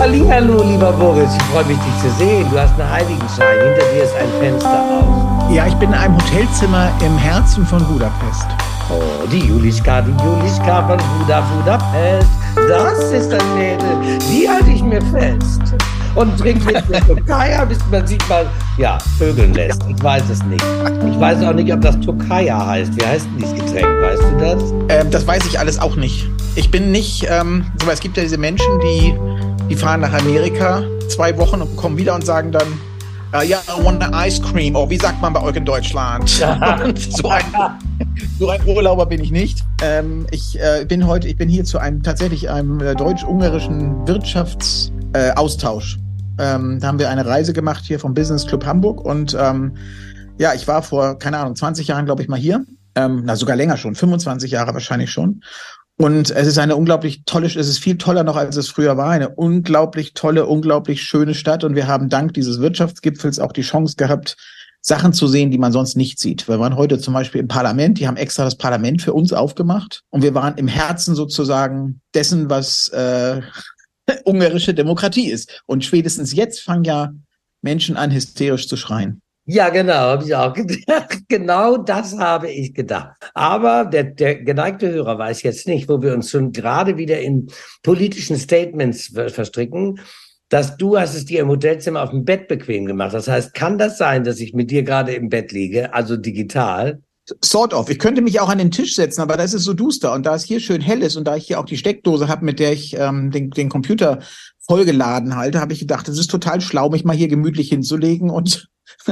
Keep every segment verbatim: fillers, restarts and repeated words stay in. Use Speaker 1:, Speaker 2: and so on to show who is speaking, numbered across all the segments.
Speaker 1: Hallihallo, lieber Boris, ich freue mich, dich zu sehen. Du hast einen Heiligenschein, hinter dir ist ein Fenster auf.
Speaker 2: Ja, ich bin in einem Hotelzimmer im Herzen von Budapest.
Speaker 1: Oh, die Juliska, die Juliska von Buda, Budapest. Das ist ein Mädel, die halte ich mir fest. Und trinkt mit der Tokaja, bis man sich mal, ja, vögeln lässt. Ich weiß es nicht. Ich weiß auch nicht, ob das Tokaja heißt. Wie heißt denn dieses Getränk? Weißt du das?
Speaker 2: Ähm, das weiß ich alles auch nicht. Ich bin nicht, ähm, so, es gibt ja diese Menschen, die, die fahren nach Amerika zwei Wochen und kommen wieder und sagen dann, uh, ja, I want an ice cream. Oh, wie sagt man bei euch in Deutschland? so, ein, so ein Urlauber bin ich nicht. Ähm, ich äh, bin heute, ich bin hier zu einem, tatsächlich einem äh, deutsch-ungarischen Wirtschaftsaustausch. Äh, ähm, da haben wir eine Reise gemacht hier vom Business Club Hamburg und ähm, ja, ich war vor, keine Ahnung, zwanzig Jahren, glaube ich, mal hier. Ähm, na, sogar länger schon, fünfundzwanzig Jahre wahrscheinlich schon. Und es ist eine unglaublich tolle, es ist viel toller noch, als es früher war, eine unglaublich tolle, unglaublich schöne Stadt. Und wir haben dank dieses Wirtschaftsgipfels auch die Chance gehabt, Sachen zu sehen, die man sonst nicht sieht. Wir waren heute zum Beispiel im Parlament, die haben extra das Parlament für uns aufgemacht. Und wir waren im Herzen sozusagen dessen, was äh, ungarische Demokratie ist. Und spätestens jetzt fangen ja Menschen an, hysterisch zu schreien.
Speaker 1: Ja, genau, habe ich auch gedacht. Genau das habe ich gedacht. Aber der, der geneigte Hörer weiß jetzt nicht, wo wir uns schon gerade wieder in politischen Statements verstricken, dass du hast es dir im Hotelzimmer auf dem Bett bequem gemacht. Das heißt, kann das sein, dass ich mit dir gerade im Bett liege, also digital?
Speaker 2: Sort of. Ich könnte mich auch an den Tisch setzen, aber da ist es so duster. Und da es hier schön hell ist und da ich hier auch die Steckdose habe, mit der ich ähm, den, den Computer vollgeladen halte, habe ich gedacht, es ist total schlau, mich mal hier gemütlich hinzulegen und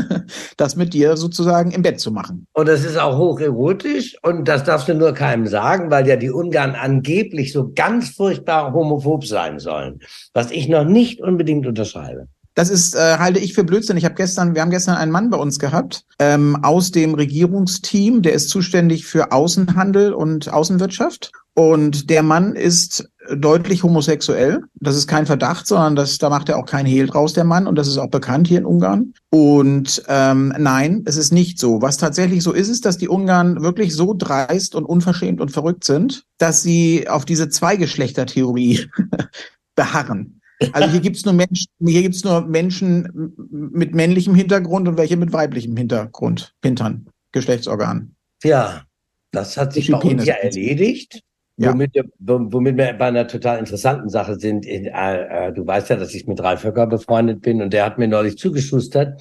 Speaker 2: das mit dir sozusagen im Bett zu machen.
Speaker 1: Und das ist auch hocherotisch und das darfst du nur keinem sagen, weil ja die Ungarn angeblich so ganz furchtbar homophob sein sollen, was ich noch nicht unbedingt unterschreibe.
Speaker 2: Das ist, äh, halte ich für Blödsinn. Ich habe gestern, wir haben gestern einen Mann bei uns gehabt, ähm, aus dem Regierungsteam, der ist zuständig für Außenhandel und Außenwirtschaft. Und der Mann ist deutlich homosexuell. Das ist kein Verdacht, sondern das, da macht er auch kein Hehl draus, der Mann. Und das ist auch bekannt hier in Ungarn. Und ähm, nein, es ist nicht so. Was tatsächlich so ist, ist, dass die Ungarn wirklich so dreist und unverschämt und verrückt sind, dass sie auf diese Zweigeschlechtertheorie beharren. Also hier gibt's nur Menschen, hier gibt's nur Menschen mit männlichem Hintergrund und welche mit weiblichem Hintergrund, Hintern, Geschlechtsorganen.
Speaker 1: Ja, das hat sich bei uns ja erledigt. Ja. Womit, wir, womit wir bei einer total interessanten Sache sind. Äh, äh, du weißt ja, dass ich mit Ralf Höcker befreundet bin und der hat mir neulich zugeschustert,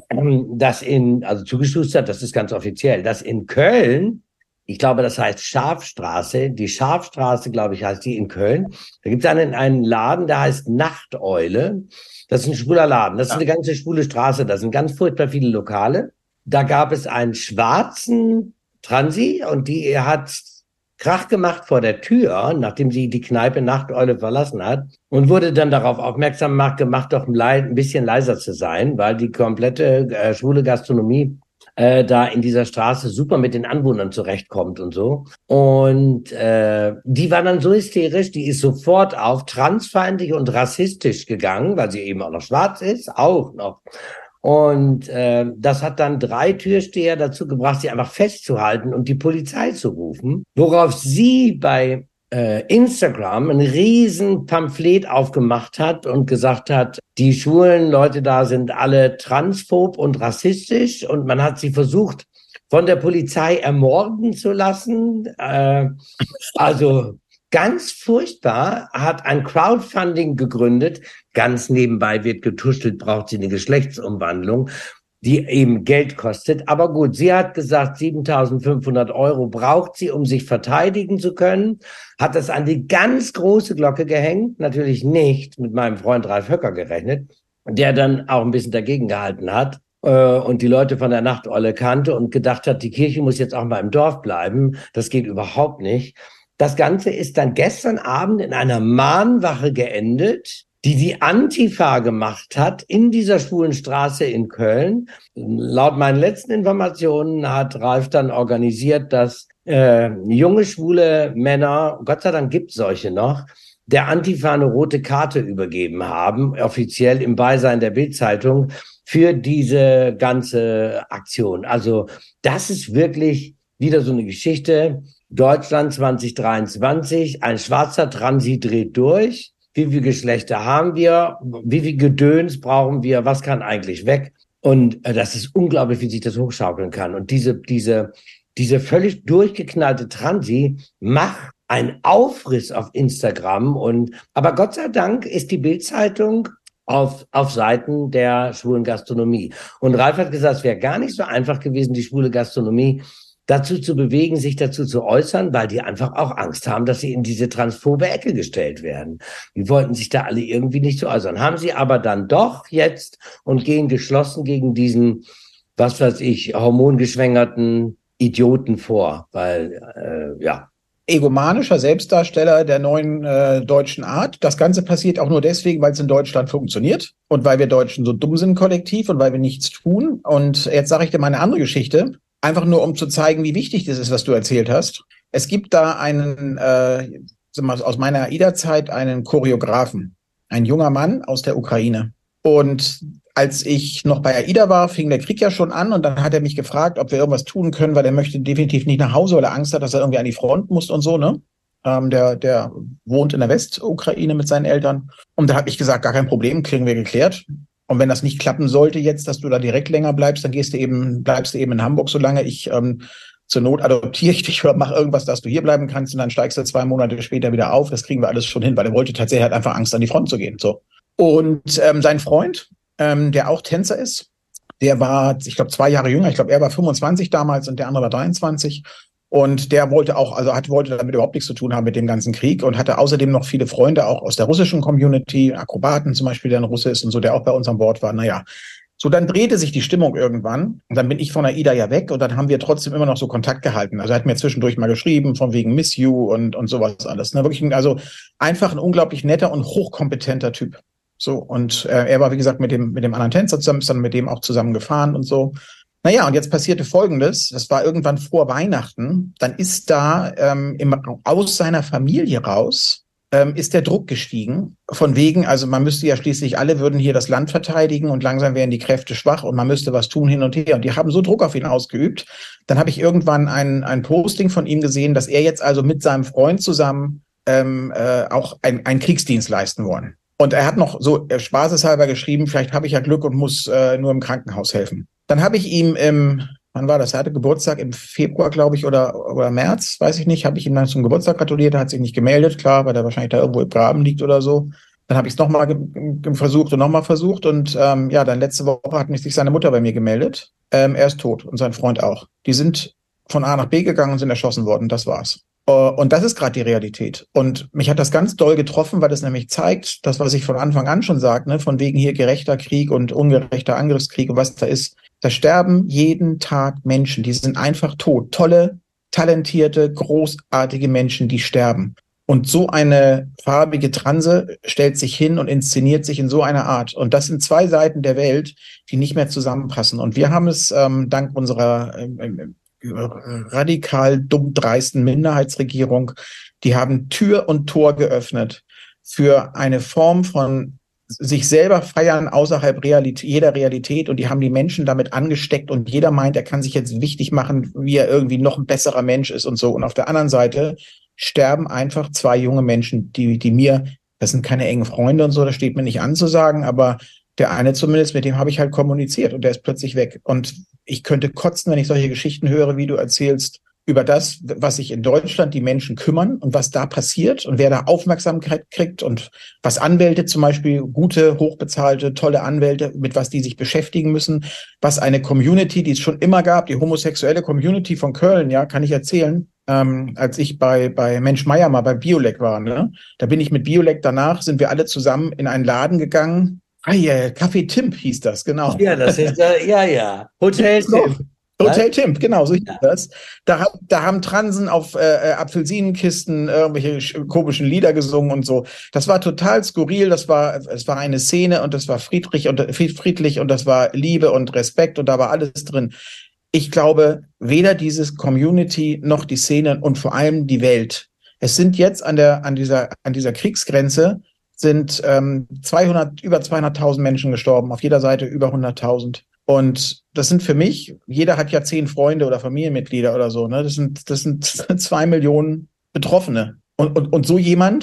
Speaker 1: dass in, also zugeschustert, das ist ganz offiziell, dass in Köln, ich glaube, das heißt Schafstraße, die Schafstraße, glaube ich, heißt die in Köln, da gibt es einen, einen Laden, der heißt Nachteule. Das ist ein schwuler Laden, das ist eine ganze schwule Straße, da sind ganz furchtbar viele Lokale. Da gab es einen schwarzen Transi und die hat Krach gemacht vor der Tür, nachdem sie die Kneipe Nachteule verlassen hat und wurde dann darauf aufmerksam gemacht, doch ein bisschen leiser zu sein, weil die komplette äh, schwule Gastronomie äh, da in dieser Straße super mit den Anwohnern zurechtkommt und so. Und äh, die war dann so hysterisch, die ist sofort auf transfeindlich und rassistisch gegangen, weil sie eben auch noch schwarz ist, auch noch. Und äh, das hat dann drei Türsteher dazu gebracht, sie einfach festzuhalten und die Polizei zu rufen, worauf sie bei äh, Instagram ein riesen Pamphlet aufgemacht hat und gesagt hat, die schwulen Leute da sind alle transphob und rassistisch und man hat sie versucht, von der Polizei ermorden zu lassen. Äh, also ganz furchtbar, hat ein Crowdfunding gegründet. Ganz nebenbei wird getuschelt, braucht sie eine Geschlechtsumwandlung, die eben Geld kostet. Aber gut, sie hat gesagt, siebentausendfünfhundert Euro braucht sie, um sich verteidigen zu können. Hat das an die ganz große Glocke gehängt. Natürlich nicht mit meinem Freund Ralf Höcker gerechnet, der dann auch ein bisschen dagegen gehalten hat äh, und die Leute von der Nachteule kannte und gedacht hat, die Kirche muss jetzt auch mal im Dorf bleiben. Das geht überhaupt nicht. Das Ganze ist dann gestern Abend in einer Mahnwache geendet, die die Antifa gemacht hat in dieser schwulen Straße in Köln. Laut meinen letzten Informationen hat Ralf dann organisiert, dass äh, junge schwule Männer, Gott sei Dank gibt es solche noch, der Antifa eine rote Karte übergeben haben, offiziell im Beisein der Bild-Zeitung, für diese ganze Aktion. Also das ist wirklich wieder so eine Geschichte. Deutschland zwanzig dreiundzwanzig, ein schwarzer Transi dreht durch. wie viele Geschlechter haben wir, wie viel Gedöns brauchen wir, was kann eigentlich weg? Und äh, das ist unglaublich, wie sich das hochschaukeln kann. Und diese, diese, diese völlig durchgeknallte Transi macht einen Aufriss auf Instagram. Und aber Gott sei Dank ist die Bild-Zeitung auf, auf Seiten der schwulen Gastronomie. Und Ralf hat gesagt, es wäre gar nicht so einfach gewesen, die schwule Gastronomie dazu zu bewegen, sich dazu zu äußern, weil die einfach auch Angst haben, dass sie in diese transphobe Ecke gestellt werden. Die wollten sich da alle irgendwie nicht so äußern. Haben sie aber dann doch jetzt und gehen geschlossen gegen diesen, was weiß ich, hormongeschwängerten Idioten vor, weil, äh, ja.
Speaker 2: Egomanischer Selbstdarsteller der neuen äh, deutschen Art. Das Ganze passiert auch nur deswegen, weil es in Deutschland funktioniert und weil wir Deutschen so dumm sind kollektiv und weil wir nichts tun. Und jetzt sage ich dir mal eine andere Geschichte, einfach nur um zu zeigen, wie wichtig das ist, was du erzählt hast. Es gibt da einen, äh, aus meiner AIDA-Zeit, einen Choreografen, ein junger Mann aus der Ukraine. Und als ich noch bei AIDA war, fing der Krieg ja schon an und dann hat er mich gefragt, ob wir irgendwas tun können, weil er möchte definitiv nicht nach Hause, weil er Angst hat, dass er irgendwie an die Front muss und so, ne? Ähm, der, der wohnt in der Westukraine mit seinen Eltern. Und da habe ich gesagt, gar kein Problem, kriegen wir geklärt. Und wenn das nicht klappen sollte jetzt, dass du da direkt länger bleibst, dann gehst du eben, bleibst du eben in Hamburg, solange ich ähm, zur Not adoptiere ich dich oder mach irgendwas, dass du hier bleiben kannst und dann steigst du zwei Monate später wieder auf. Das kriegen wir alles schon hin, weil er wollte tatsächlich halt einfach Angst, an die Front zu gehen. So. Und ähm, sein Freund, ähm, der auch Tänzer ist, der war, ich glaube, zwei Jahre jünger. Ich glaube, er war fünfundzwanzig damals und der andere war dreiundzwanzig. Und der wollte auch, also hat, wollte damit überhaupt nichts zu tun haben mit dem ganzen Krieg und hatte außerdem noch viele Freunde auch aus der russischen Community, Akrobaten zum Beispiel, der ein Russe ist und so, der auch bei uns an Bord war. Naja, so dann drehte sich die Stimmung irgendwann und dann bin ich von AIDA ja weg und dann haben wir trotzdem immer noch so Kontakt gehalten. Also er hat mir zwischendurch mal geschrieben, von wegen Miss You und, und sowas alles. Ne? Wirklich, ein, also einfach ein unglaublich netter und hochkompetenter Typ. So, und äh, er war, wie gesagt, mit dem, mit dem anderen Tänzer zusammen, ist dann mit dem auch zusammen gefahren und so. Naja, und jetzt passierte Folgendes, das war irgendwann vor Weihnachten, dann ist da ähm, im, aus seiner Familie raus, ähm, ist der Druck gestiegen, von wegen, also man müsste ja schließlich, alle würden hier das Land verteidigen und langsam wären die Kräfte schwach und man müsste was tun hin und her. Und die haben so Druck auf ihn ausgeübt. Dann habe ich irgendwann ein, ein Posting von ihm gesehen, dass er jetzt also mit seinem Freund zusammen ähm, äh, auch ein, einen Kriegsdienst leisten wollen. Und er hat noch so äh, spaßeshalber geschrieben, vielleicht habe ich ja Glück und muss äh, nur im Krankenhaus helfen. Dann habe ich ihm im, wann war das? Er hatte Geburtstag im Februar, glaube ich, oder oder März, weiß ich nicht, habe ich ihm dann zum Geburtstag gratuliert, er hat sich nicht gemeldet, klar, weil er wahrscheinlich da irgendwo im Graben liegt oder so. Dann habe ich es nochmal ge- ge- versucht und nochmal versucht und ähm, ja, dann letzte Woche hat mich sich seine Mutter bei mir gemeldet. Ähm, er ist tot und sein Freund auch. Die sind von A nach B gegangen und sind erschossen worden, das war's. Und das ist gerade die Realität. Und mich hat das ganz doll getroffen, weil es nämlich zeigt, das, was ich von Anfang an schon sage, ne, von wegen hier gerechter Krieg und ungerechter Angriffskrieg und was da ist. Da sterben jeden Tag Menschen, die sind einfach tot. Tolle, talentierte, großartige Menschen, die sterben. Und so eine farbige Transe stellt sich hin und inszeniert sich in so einer Art. Und das sind zwei Seiten der Welt, die nicht mehr zusammenpassen. Und wir haben es ähm, dank unserer ähm, radikal dumm dreisten Minderheitsregierung, die haben Tür und Tor geöffnet für eine Form von sich selber feiern außerhalb Realität, jeder Realität, und die haben die Menschen damit angesteckt und jeder meint, er kann sich jetzt wichtig machen, wie er irgendwie noch ein besserer Mensch ist und so. Und auf der anderen Seite sterben einfach zwei junge Menschen, die, die mir, das sind keine engen Freunde und so, das steht mir nicht an zu sagen, aber der eine zumindest, mit dem habe ich halt kommuniziert und der ist plötzlich weg. Und ich könnte kotzen, wenn ich solche Geschichten höre, wie du erzählst, über das, was sich in Deutschland die Menschen kümmern und was da passiert und wer da Aufmerksamkeit kriegt und was Anwälte zum Beispiel, gute, hochbezahlte, tolle Anwälte, mit was die sich beschäftigen müssen, was eine Community, die es schon immer gab, die homosexuelle Community von Köln, ja, kann ich erzählen, ähm, als ich bei bei Mensch Meier mal bei Biolek war, ne, da bin ich mit Biolek danach, sind wir alle zusammen in einen Laden gegangen. Ah ja, Café Timp hieß das, genau.
Speaker 1: Ja, das ist, äh, ja, ja, Hotel Timp.
Speaker 2: Hotel Timp, genau, so hieß ja. das. Da, da haben Transen auf äh, Apfelsinenkisten irgendwelche komischen Lieder gesungen und so. Das war total skurril, das war, es war eine Szene und das war friedlich und friedlich und das war Liebe und Respekt und da war alles drin. Ich glaube, weder dieses Community noch die Szene und vor allem die Welt. Es sind jetzt an der, an dieser, an dieser Kriegsgrenze sind ähm, zweihundert, über zweihunderttausend Menschen gestorben, auf jeder Seite über hunderttausend. Und das sind für mich, jeder hat ja zehn Freunde oder Familienmitglieder oder so, ne? Das sind, das sind zwei Millionen Betroffene. Und, und, und so jemand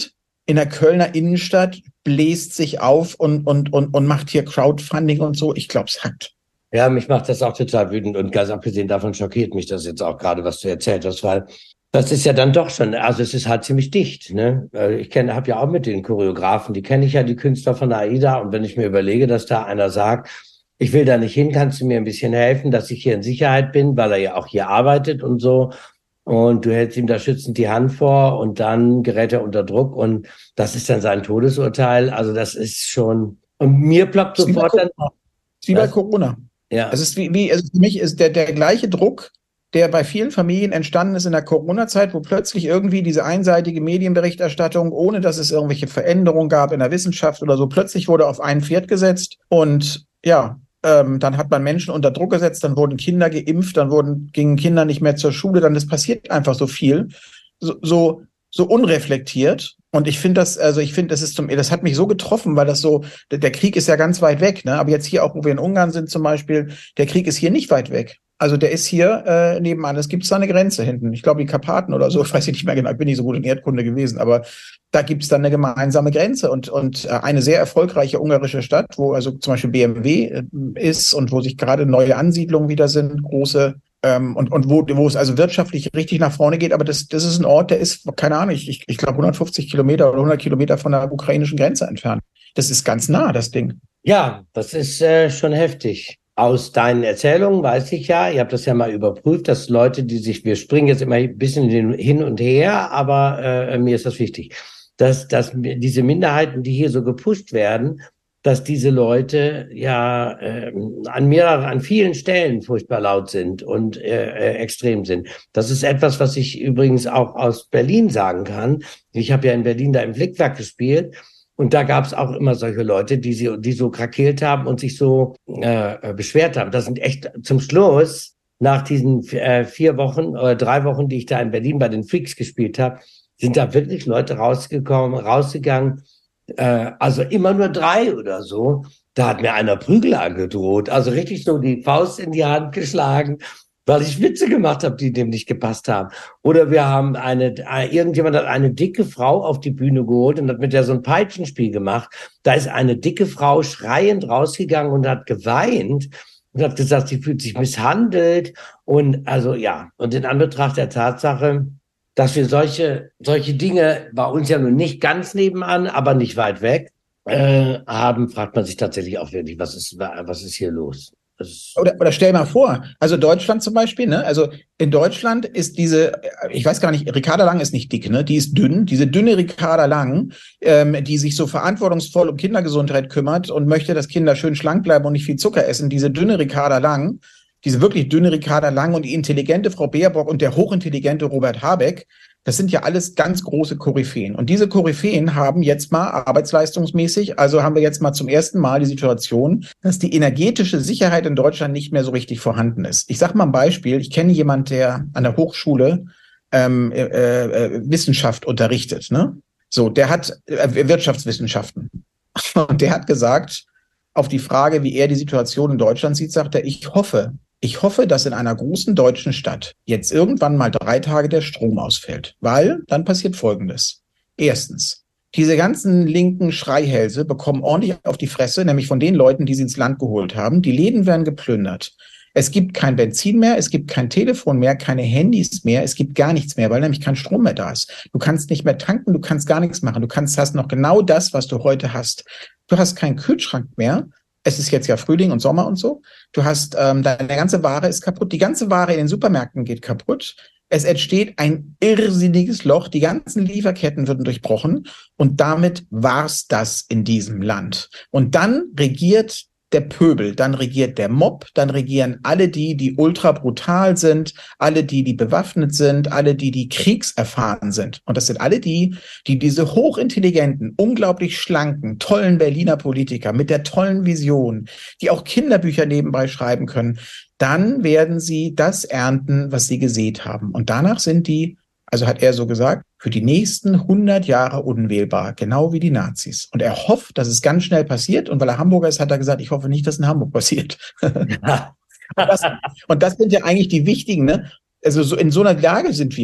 Speaker 2: in der Kölner Innenstadt, bläst sich auf und, und, und, und macht hier Crowdfunding und so. Ich glaube, es hackt.
Speaker 1: Ja, mich macht das auch total wütend und ganz abgesehen davon schockiert mich das jetzt auch gerade, was du erzählt hast, weil das ist ja dann doch schon, also es ist halt ziemlich dicht, ne? Ich kenne, habe ja auch mit den Choreografen, die kenne ich ja, die Künstler von AIDA, und wenn ich mir überlege, dass da einer sagt, ich will da nicht hin, kannst du mir ein bisschen helfen, dass ich hier in Sicherheit bin, weil er ja auch hier arbeitet und so, und du hältst ihm da schützend die Hand vor und dann gerät er unter Druck und das ist dann sein Todesurteil, also das ist schon, und mir ploppt sofort dann...
Speaker 2: Wie bei Corona.
Speaker 1: Ja.
Speaker 2: Es ist wie, wie, also für mich ist der, der gleiche Druck, der bei vielen Familien entstanden ist in der Corona-Zeit, wo plötzlich irgendwie diese einseitige Medienberichterstattung, ohne dass es irgendwelche Veränderungen gab in der Wissenschaft oder so, plötzlich wurde auf ein Pferd gesetzt und ja, ähm, dann hat man Menschen unter Druck gesetzt, dann wurden Kinder geimpft, dann wurden, gingen Kinder nicht mehr zur Schule, dann es passiert einfach so viel, so, so, so unreflektiert. Und ich finde das, also ich finde, das ist zum, das hat mich so getroffen, weil das so, der Krieg ist ja ganz weit weg, ne? Aber jetzt hier auch, wo wir in Ungarn sind zum Beispiel, der Krieg ist hier nicht weit weg. Also der ist hier äh, nebenan. Es gibt da eine Grenze hinten. Ich glaube, die Karpaten oder so, ich weiß nicht mehr genau, ich bin nicht so gut in Erdkunde gewesen, aber da gibt es dann eine gemeinsame Grenze und, und äh, eine sehr erfolgreiche ungarische Stadt, wo also zum Beispiel B M W äh, ist und wo sich gerade neue Ansiedlungen wieder sind, große, ähm, und, und wo, wo es also wirtschaftlich richtig nach vorne geht. Aber das, das ist ein Ort, der ist, keine Ahnung, ich, ich glaube hundertfünfzig Kilometer oder hundert Kilometer von der ukrainischen Grenze entfernt. Das ist ganz nah, das Ding.
Speaker 1: Ja, das ist äh, schon heftig. Aus deinen Erzählungen weiß ich ja, ihr habt das ja mal überprüft, dass Leute, die sich, wir springen jetzt immer ein bisschen hin und her, aber äh, mir ist das wichtig, dass, dass diese Minderheiten, die hier so gepusht werden, dass diese Leute ja äh, an mehreren, an vielen Stellen furchtbar laut sind und äh, äh, extrem sind. Das ist etwas, was ich übrigens auch aus Berlin sagen kann. Ich habe ja in Berlin da im Flickwerk gespielt. Und da gab es auch immer solche Leute, die sie, die so krakeelt haben und sich so äh, beschwert haben. Das sind echt zum Schluss, nach diesen äh, vier Wochen oder drei Wochen, die ich da in Berlin bei den Freaks gespielt habe, sind da wirklich Leute rausgekommen, rausgegangen. Äh, also immer nur drei oder so. Da hat mir einer Prügel angedroht. Also richtig so die Faust in die Hand geschlagen, weil ich Witze gemacht habe, die dem nicht gepasst haben. Oder wir haben eine, irgendjemand hat eine dicke Frau auf die Bühne geholt und hat mit der so ein Peitschenspiel gemacht. Da ist eine dicke Frau schreiend rausgegangen und hat geweint und hat gesagt, sie fühlt sich misshandelt. Und also ja, und in Anbetracht der Tatsache, dass wir solche, solche Dinge bei uns ja nun nicht ganz nebenan, aber nicht weit weg äh, haben, fragt man sich tatsächlich auch wirklich, was ist, was ist hier los?
Speaker 2: Oder, oder stell mal vor, also Deutschland zum Beispiel, ne? Also in Deutschland ist diese, ich weiß gar nicht, Ricarda Lang ist nicht dick, ne? Die ist dünn, diese dünne Ricarda Lang, ähm, die sich so verantwortungsvoll um Kindergesundheit kümmert und möchte, dass Kinder schön schlank bleiben und nicht viel Zucker essen. Diese dünne Ricarda Lang, diese wirklich dünne Ricarda Lang und die intelligente Frau Baerbock und der hochintelligente Robert Habeck, das sind ja alles ganz große Koryphäen. Und diese Koryphäen haben jetzt mal arbeitsleistungsmäßig, also haben wir jetzt mal zum ersten Mal die Situation, dass die energetische Sicherheit in Deutschland nicht mehr so richtig vorhanden ist. Ich sage mal ein Beispiel. Ich kenne jemanden, der an der Hochschule ähm, äh, äh, Wissenschaft unterrichtet. Ne? So, der hat äh, Wirtschaftswissenschaften. Und der hat gesagt, auf die Frage, wie er die Situation in Deutschland sieht, sagt er, ich hoffe, Ich hoffe, dass in einer großen deutschen Stadt jetzt irgendwann mal drei Tage der Strom ausfällt, weil dann passiert Folgendes. Erstens, diese ganzen linken Schreihälse bekommen ordentlich auf die Fresse, nämlich von den Leuten, die sie ins Land geholt haben. Die Läden werden geplündert. Es gibt kein Benzin mehr, es gibt kein Telefon mehr, keine Handys mehr, es gibt gar nichts mehr, weil nämlich kein Strom mehr da ist. Du kannst nicht mehr tanken, du kannst gar nichts machen. Du kannst, hast noch genau das, was du heute hast. Du hast keinen Kühlschrank mehr. Es ist jetzt ja Frühling und Sommer und so. Du hast, ähm, deine ganze Ware ist kaputt. Die ganze Ware in den Supermärkten geht kaputt. Es entsteht ein irrsinniges Loch. Die ganzen Lieferketten würden durchbrochen. Und damit war's das in diesem Land. Und dann regiert der Pöbel, dann regiert der Mob, dann regieren alle die, die ultra brutal sind, alle die, die bewaffnet sind, alle die, die kriegserfahren sind. Und das sind alle die, die diese hochintelligenten, unglaublich schlanken, tollen Berliner Politiker mit der tollen Vision, die auch Kinderbücher nebenbei schreiben können, dann werden sie das ernten, was sie gesät haben. Und danach sind die, also hat er so gesagt, für die nächsten hundert Jahre unwählbar, genau wie die Nazis. Und er hofft, dass es ganz schnell passiert. Und weil er Hamburger ist, hat er gesagt, ich hoffe nicht, dass in Hamburg passiert. Ja. und, das, und das sind ja eigentlich die wichtigen, ne? Also so in so einer Lage sind wir.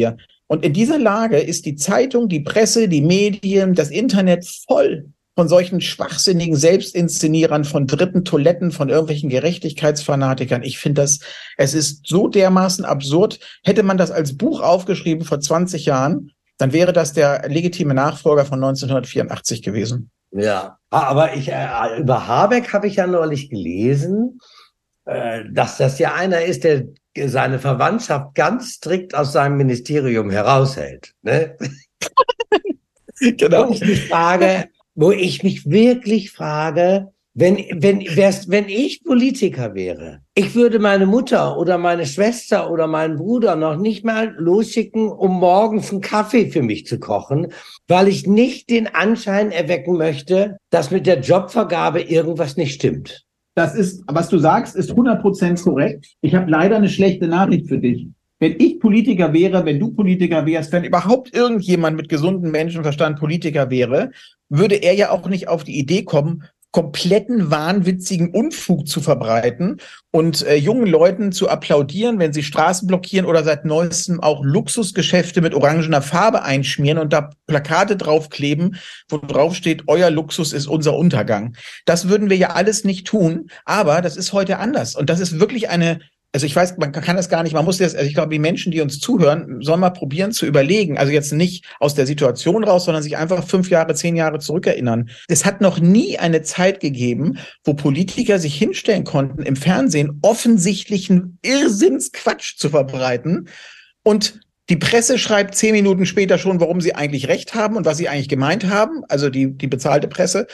Speaker 2: Und in dieser Lage ist die Zeitung, die Presse, die Medien, das Internet voll von solchen schwachsinnigen Selbstinszenierern, von dritten Toiletten, von irgendwelchen Gerechtigkeitsfanatikern. Ich finde das, es ist so dermaßen absurd. Hätte man das als Buch aufgeschrieben vor zwanzig Jahren, dann wäre das der legitime Nachfolger von neunzehnhundertvierundachtzig gewesen.
Speaker 1: Ja, aber ich, äh, über Habeck habe ich ja neulich gelesen, äh, dass das ja einer ist, der seine Verwandtschaft ganz strikt aus seinem Ministerium heraushält. Ne?
Speaker 2: Genau.
Speaker 1: Wo ich mich frage, wo ich mich wirklich frage, wenn, wenn, wär's, wenn ich Politiker wäre, ich würde meine Mutter oder meine Schwester oder meinen Bruder noch nicht mal losschicken, um morgens einen Kaffee für mich zu kochen, weil ich nicht den Anschein erwecken möchte, dass mit der Jobvergabe irgendwas nicht stimmt.
Speaker 3: Das ist, was du sagst, ist hundert Prozent korrekt. Ich habe leider eine schlechte Nachricht für dich. Wenn ich Politiker wäre, wenn du Politiker wärst,
Speaker 2: wenn überhaupt irgendjemand mit gesundem Menschenverstand Politiker wäre, würde er ja auch nicht auf die Idee kommen, kompletten wahnwitzigen Unfug zu verbreiten und äh, jungen Leuten zu applaudieren, wenn sie Straßen blockieren oder seit neuestem auch Luxusgeschäfte mit orangener Farbe einschmieren und da Plakate draufkleben, wo drauf steht, euer Luxus ist unser Untergang. Das würden wir ja alles nicht tun, aber das ist heute anders und das ist wirklich eine Also ich weiß, man kann das gar nicht, man muss das, also ich glaube, die Menschen, die uns zuhören, sollen mal probieren zu überlegen, also jetzt nicht aus der Situation raus, sondern sich einfach fünf Jahre, zehn Jahre zurückerinnern. Es hat noch nie eine Zeit gegeben, wo Politiker sich hinstellen konnten, im Fernsehen offensichtlichen Irrsinnsquatsch zu verbreiten und die Presse schreibt zehn Minuten später schon, warum sie eigentlich recht haben und was sie eigentlich gemeint haben, also die, die bezahlte Presse.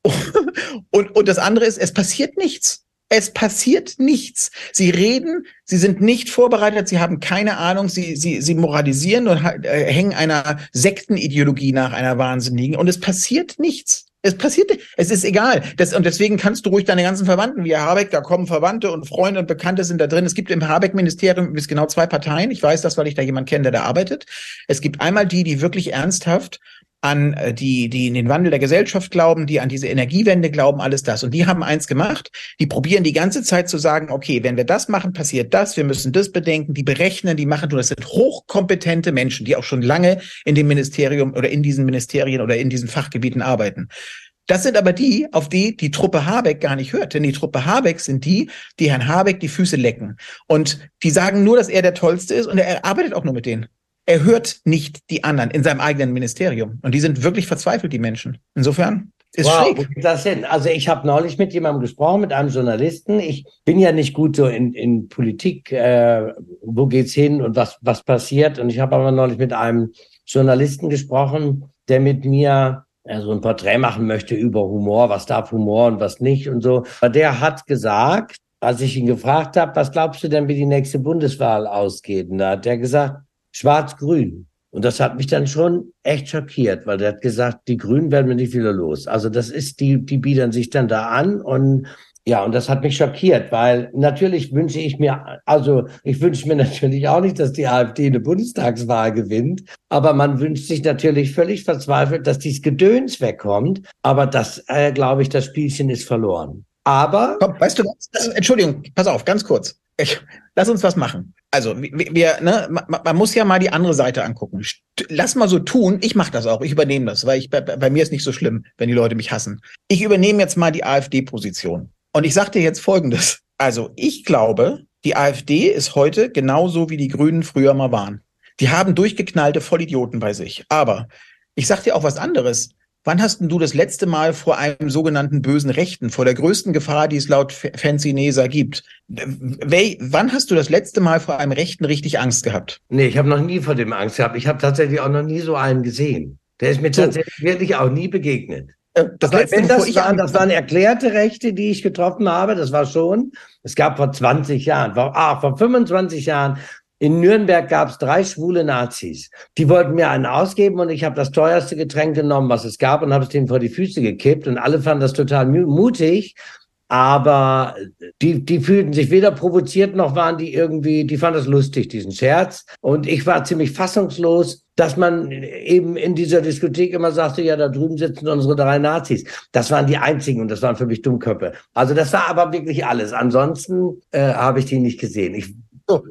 Speaker 2: Und, und das andere ist, es passiert nichts. Es passiert nichts. Sie reden, sie sind nicht vorbereitet, sie haben keine Ahnung, sie, sie, sie moralisieren und äh, hängen einer Sektenideologie nach, einer wahnsinnigen, und es passiert nichts. Es passiert nicht. Es ist egal. Das, und deswegen kannst du ruhig deine ganzen Verwandten, wie Herr Habeck, da kommen Verwandte und Freunde und Bekannte sind da drin. Es gibt im Habeck-Ministerium bis genau zwei Parteien. Ich weiß das, weil ich da jemanden kenne, der da arbeitet. Es gibt einmal die, die wirklich ernsthaft an die, die in den Wandel der Gesellschaft glauben, die an diese Energiewende glauben, alles das. Und die haben eins gemacht, die probieren die ganze Zeit zu sagen, okay, wenn wir das machen, passiert das, wir müssen das bedenken, die berechnen, die machen, das sind hochkompetente Menschen, die auch schon lange in dem Ministerium oder in diesen Ministerien oder in diesen Fachgebieten arbeiten. Das sind aber die, auf die die Truppe Habeck gar nicht hört. Denn die Truppe Habeck sind die, die Herrn Habeck die Füße lecken. Und die sagen nur, dass er der Tollste ist und er arbeitet auch nur mit denen. Er hört nicht die anderen in seinem eigenen Ministerium. Und die sind wirklich verzweifelt, die Menschen. Insofern ist
Speaker 1: wow,
Speaker 2: schräg.
Speaker 1: Wo geht das hin? Also ich habe neulich mit jemandem gesprochen, mit einem Journalisten. Ich bin ja nicht gut so in, in Politik, äh, wo geht's hin und was, was passiert. Und ich habe aber neulich mit einem Journalisten gesprochen, der mit mir äh, so ein Porträt machen möchte über Humor, was darf Humor und was nicht und so. Aber der hat gesagt, als ich ihn gefragt habe, was glaubst du denn, wie die nächste Bundeswahl ausgeht? Und da hat er gesagt, Schwarz-Grün. Und das hat mich dann schon echt schockiert, weil der hat gesagt, die Grünen werden wir nicht wieder los. Also das ist, die, die biedern sich dann da an und ja, und das hat mich schockiert, weil natürlich wünsche ich mir, also ich wünsche mir natürlich auch nicht, dass die AfD eine Bundestagswahl gewinnt, aber man wünscht sich natürlich völlig verzweifelt, dass dieses Gedöns wegkommt, aber das, äh, glaube ich, das Spielchen ist verloren. Aber...
Speaker 2: Komm, weißt du was? Das, Entschuldigung, pass auf, ganz kurz. Ich, lass uns was machen. Also wir, wir ne, man, man muss ja mal die andere Seite angucken. Lass mal so tun, ich mache das auch, ich übernehme das, weil ich bei, bei mir ist nicht so schlimm, wenn die Leute mich hassen. Ich übernehme jetzt mal die AfD-Position. Und ich sage dir jetzt Folgendes. Also ich glaube, die AfD ist heute genauso, wie die Grünen früher mal waren. Die haben durchgeknallte Vollidioten bei sich. Aber ich sag dir auch was anderes. Wann hast denn du das letzte Mal vor einem sogenannten bösen Rechten, vor der größten Gefahr, die es laut Fancy Nesa gibt, w- wann hast du das letzte Mal vor einem Rechten richtig Angst gehabt?
Speaker 1: Nee, ich habe noch nie vor dem Angst gehabt. Ich habe tatsächlich auch noch nie so einen gesehen. Der ist mir so. tatsächlich wirklich auch nie begegnet.
Speaker 2: Das letzte,
Speaker 1: Wenn das, waren, das waren erklärte Rechte, die ich getroffen habe, das war schon. Es gab vor zwanzig Jahren, vor, ah, vor fünfundzwanzig Jahren, in Nürnberg gab es drei schwule Nazis. Die wollten mir einen ausgeben und ich habe das teuerste Getränk genommen, was es gab, und habe es denen vor die Füße gekippt. Und alle fanden das total mutig. Aber die, die fühlten sich weder provoziert, noch waren die irgendwie, die fanden das lustig, diesen Scherz. Und ich war ziemlich fassungslos, dass man eben in dieser Diskothek immer sagte, ja, da drüben sitzen unsere drei Nazis. Das waren die einzigen und das waren für mich Dummköpfe. Also das war aber wirklich alles. Ansonsten äh, habe ich die nicht gesehen. Ich
Speaker 2: so.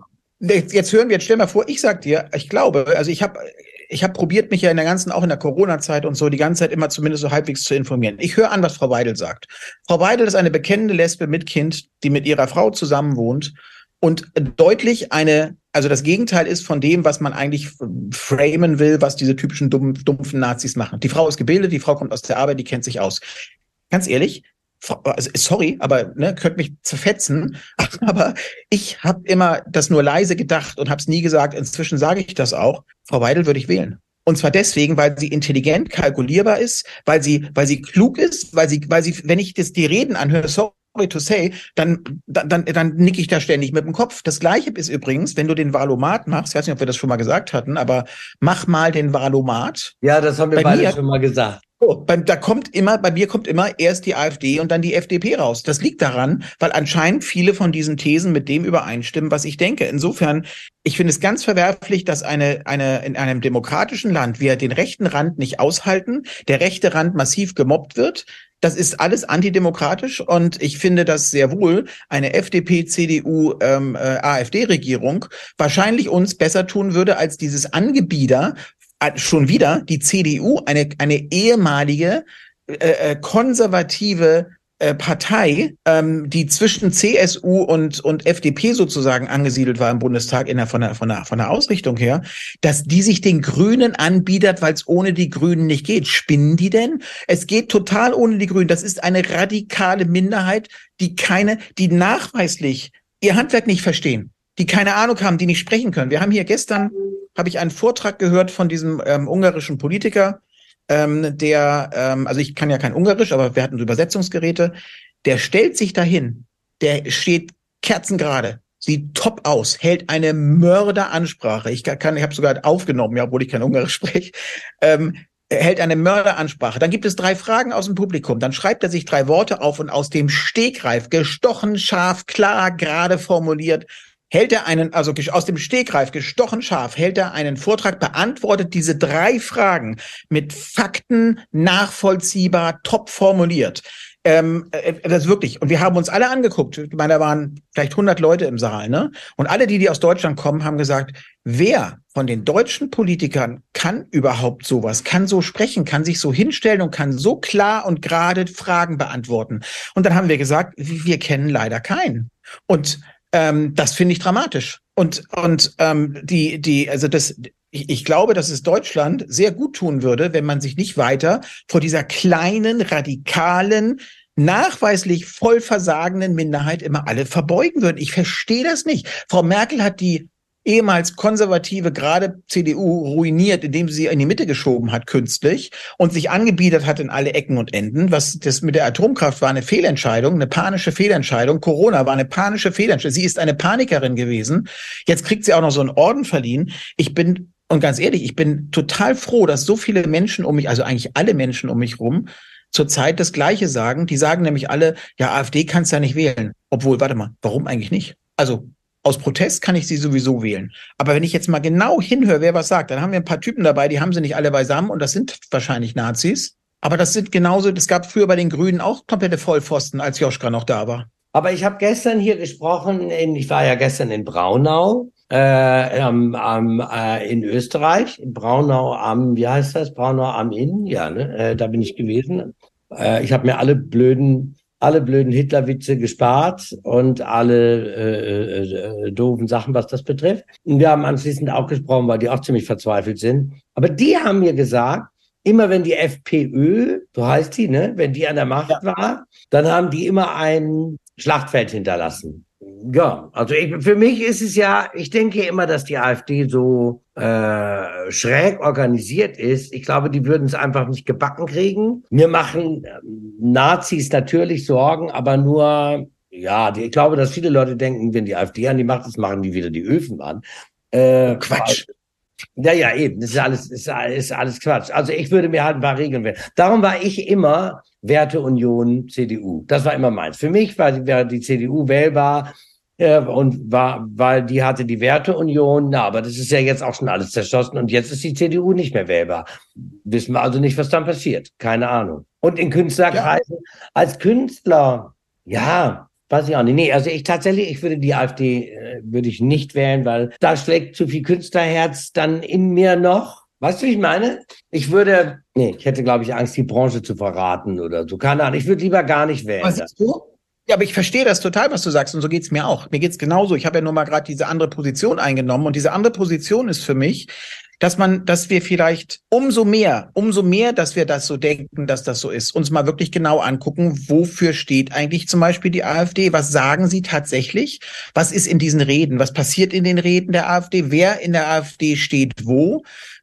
Speaker 2: Jetzt, jetzt hören wir, jetzt stell mal vor, ich sag dir, ich glaube, also ich habe ich habe probiert, mich ja in der ganzen, auch in der Corona-Zeit und so, die ganze Zeit immer zumindest so halbwegs zu informieren. Ich höre an, was Frau Weidel sagt. Frau Weidel ist eine bekennende Lesbe mit Kind, die mit ihrer Frau zusammen wohnt und deutlich eine, also das Gegenteil ist von dem, was man eigentlich framen will, was diese typischen dumm, dumpfen Nazis machen. Die Frau ist gebildet, die Frau kommt aus der Arbeit, die kennt sich aus. Ganz ehrlich, also, sorry, aber ne, könnt mich zerfetzen, aber ich habe immer das nur leise gedacht und habe es nie gesagt. Inzwischen sage ich das auch. Frau Weidel würde ich wählen. Und zwar deswegen, weil sie intelligent kalkulierbar ist, weil sie, weil sie klug ist, weil sie, weil sie, wenn ich das die Reden anhöre, sorry to say, dann, dann, dann, dann nick ich da ständig mit dem Kopf. Das Gleiche ist übrigens, wenn du den Valomat machst, ich weiß nicht, ob wir das schon mal gesagt hatten, aber mach mal den Valomat.
Speaker 1: Ja, das haben wir beide mir, schon mal gesagt.
Speaker 2: Oh, beim, da kommt immer, bei mir kommt immer erst die AfD und dann die F D P raus. Das liegt daran, weil anscheinend viele von diesen Thesen mit dem übereinstimmen, was ich denke. Insofern, ich finde es ganz verwerflich, dass eine, eine, in einem demokratischen Land wir den rechten Rand nicht aushalten, der rechte Rand massiv gemobbt wird. Das ist alles antidemokratisch und ich finde, dass sehr wohl eine F D P, C D U, ähm, äh, AfD-Regierung wahrscheinlich uns besser tun würde als dieses Angebieder. Schon wieder die C D U, eine eine ehemalige äh, konservative äh, Partei, ähm, die zwischen C S U und und F D P sozusagen angesiedelt war im Bundestag in der von der von der von der Ausrichtung her, dass die sich den Grünen anbietet, weil es ohne die Grünen nicht geht. Spinnen die denn? Es geht total ohne die Grünen. Das ist eine radikale Minderheit, die keine, die nachweislich ihr Handwerk nicht verstehen, die keine Ahnung haben, die nicht sprechen können. Wir haben hier gestern habe ich einen Vortrag gehört von diesem ähm, ungarischen Politiker, ähm, der, ähm, also ich kann ja kein Ungarisch, aber wir hatten Übersetzungsgeräte, der stellt sich dahin, der steht kerzengerade, sieht top aus, hält eine Mörderansprache. Ich kann, ich habe sogar aufgenommen, ja, obwohl ich kein Ungarisch spreche. Ähm, er hält eine Mörderansprache. Dann gibt es drei Fragen aus dem Publikum. Dann schreibt er sich drei Worte auf und aus dem Stegreif, gestochen, scharf, klar, gerade formuliert, hält er einen, also aus dem Stegreif, gestochen scharf, hält er einen Vortrag, beantwortet diese drei Fragen mit Fakten, nachvollziehbar, top formuliert. Ähm, das ist wirklich, und wir haben uns alle angeguckt, ich meine, da waren vielleicht hundert Leute im Saal, ne? Und alle, die, die aus Deutschland kommen, haben gesagt, wer von den deutschen Politikern kann überhaupt sowas, kann so sprechen, kann sich so hinstellen und kann so klar und gerade Fragen beantworten. Und dann haben wir gesagt, wir kennen leider keinen. Und Ähm, das finde ich dramatisch. Und, und ähm, die, die, also das, ich, ich glaube, dass es Deutschland sehr gut tun würde, wenn man sich nicht weiter vor dieser kleinen, radikalen, nachweislich voll versagenden Minderheit immer alle verbeugen würden. Ich verstehe das nicht. Frau Merkel hat die ehemals konservative, gerade C D U, ruiniert, indem sie sie in die Mitte geschoben hat, künstlich, und sich angebiedert hat in alle Ecken und Enden. Was das mit der Atomkraft war eine Fehlentscheidung, eine panische Fehlentscheidung. Corona war eine panische Fehlentscheidung. Sie ist eine Panikerin gewesen. Jetzt kriegt sie auch noch so einen Orden verliehen. Ich bin, und ganz ehrlich, ich bin total froh, dass so viele Menschen um mich, also eigentlich alle Menschen um mich rum, zurzeit das Gleiche sagen. Die sagen nämlich alle, ja, AfD kannst du ja nicht wählen. Obwohl, warte mal, warum eigentlich nicht? Also, aus Protest kann ich sie sowieso wählen. Aber wenn ich jetzt mal genau hinhöre, wer was sagt, dann haben wir ein paar Typen dabei, die haben sie nicht alle beisammen und das sind wahrscheinlich Nazis. Aber das sind genauso, das gab früher bei den Grünen auch komplette Vollpfosten, als Joschka noch da war.
Speaker 1: Aber ich habe gestern hier gesprochen, in, ich war ja gestern in Braunau, äh, am, am, äh, in Österreich, in Braunau am, wie heißt das, Braunau am Inn, ja, ne, äh, da bin ich gewesen. Äh, ich habe mir alle blöden alle blöden Hitlerwitze gespart und alle äh, äh, doofen Sachen, was das betrifft. Und wir haben anschließend auch gesprochen, weil die auch ziemlich verzweifelt sind. Aber die haben mir gesagt, immer wenn die FPÖ, so heißt die, ne, wenn die an der Macht war, dann haben die immer ein Schlachtfeld hinterlassen. Ja, also ich, für mich ist es ja, ich denke immer, dass die AfD so äh, schräg organisiert ist. Ich glaube, die würden es einfach nicht gebacken kriegen. Mir machen äh, Nazis natürlich Sorgen, aber nur, ja, die, ich glaube, dass viele Leute denken, wenn die AfD an die Macht ist, machen die wieder die Öfen an. Äh,
Speaker 2: Quatsch.
Speaker 1: Ja, ja, eben. Das ist alles, ist, ist alles Quatsch. Also ich würde mir halt ein paar Regeln wählen. Darum war ich immer Werteunion C D U. Das war immer meins. Für mich war die, war die C D U wählbar. Ja, und war, weil die hatte die Werteunion, na, aber das ist ja jetzt auch schon alles zerschossen und jetzt ist die C D U nicht mehr wählbar. Wissen wir also nicht, was dann passiert. Keine Ahnung. Und in Künstlerkreisen, ja. Als Künstler, ja, Weiß ich auch nicht. Nee, also ich tatsächlich, ich würde die AfD, äh, würde ich nicht wählen, weil da schlägt zu viel Künstlerherz dann in mir noch. Weißt du, wie ich meine? Ich würde, nee, ich hätte, glaube ich, Angst, die Branche zu verraten oder so. Keine Ahnung, ich würde lieber gar nicht wählen.
Speaker 2: Was ist so? Ja, aber ich verstehe das total, was du sagst, und so geht's mir auch. Mir geht's genauso. Ich habe ja nur mal gerade diese andere Position eingenommen, und diese andere Position ist für mich, dass man, dass wir vielleicht umso mehr, umso mehr, dass wir das so denken, dass das so ist, uns mal wirklich genau angucken, wofür steht eigentlich zum Beispiel die AfD? Was sagen sie tatsächlich? Was ist in diesen Reden? Was passiert in den Reden der AfD? Wer in der AfD steht wo?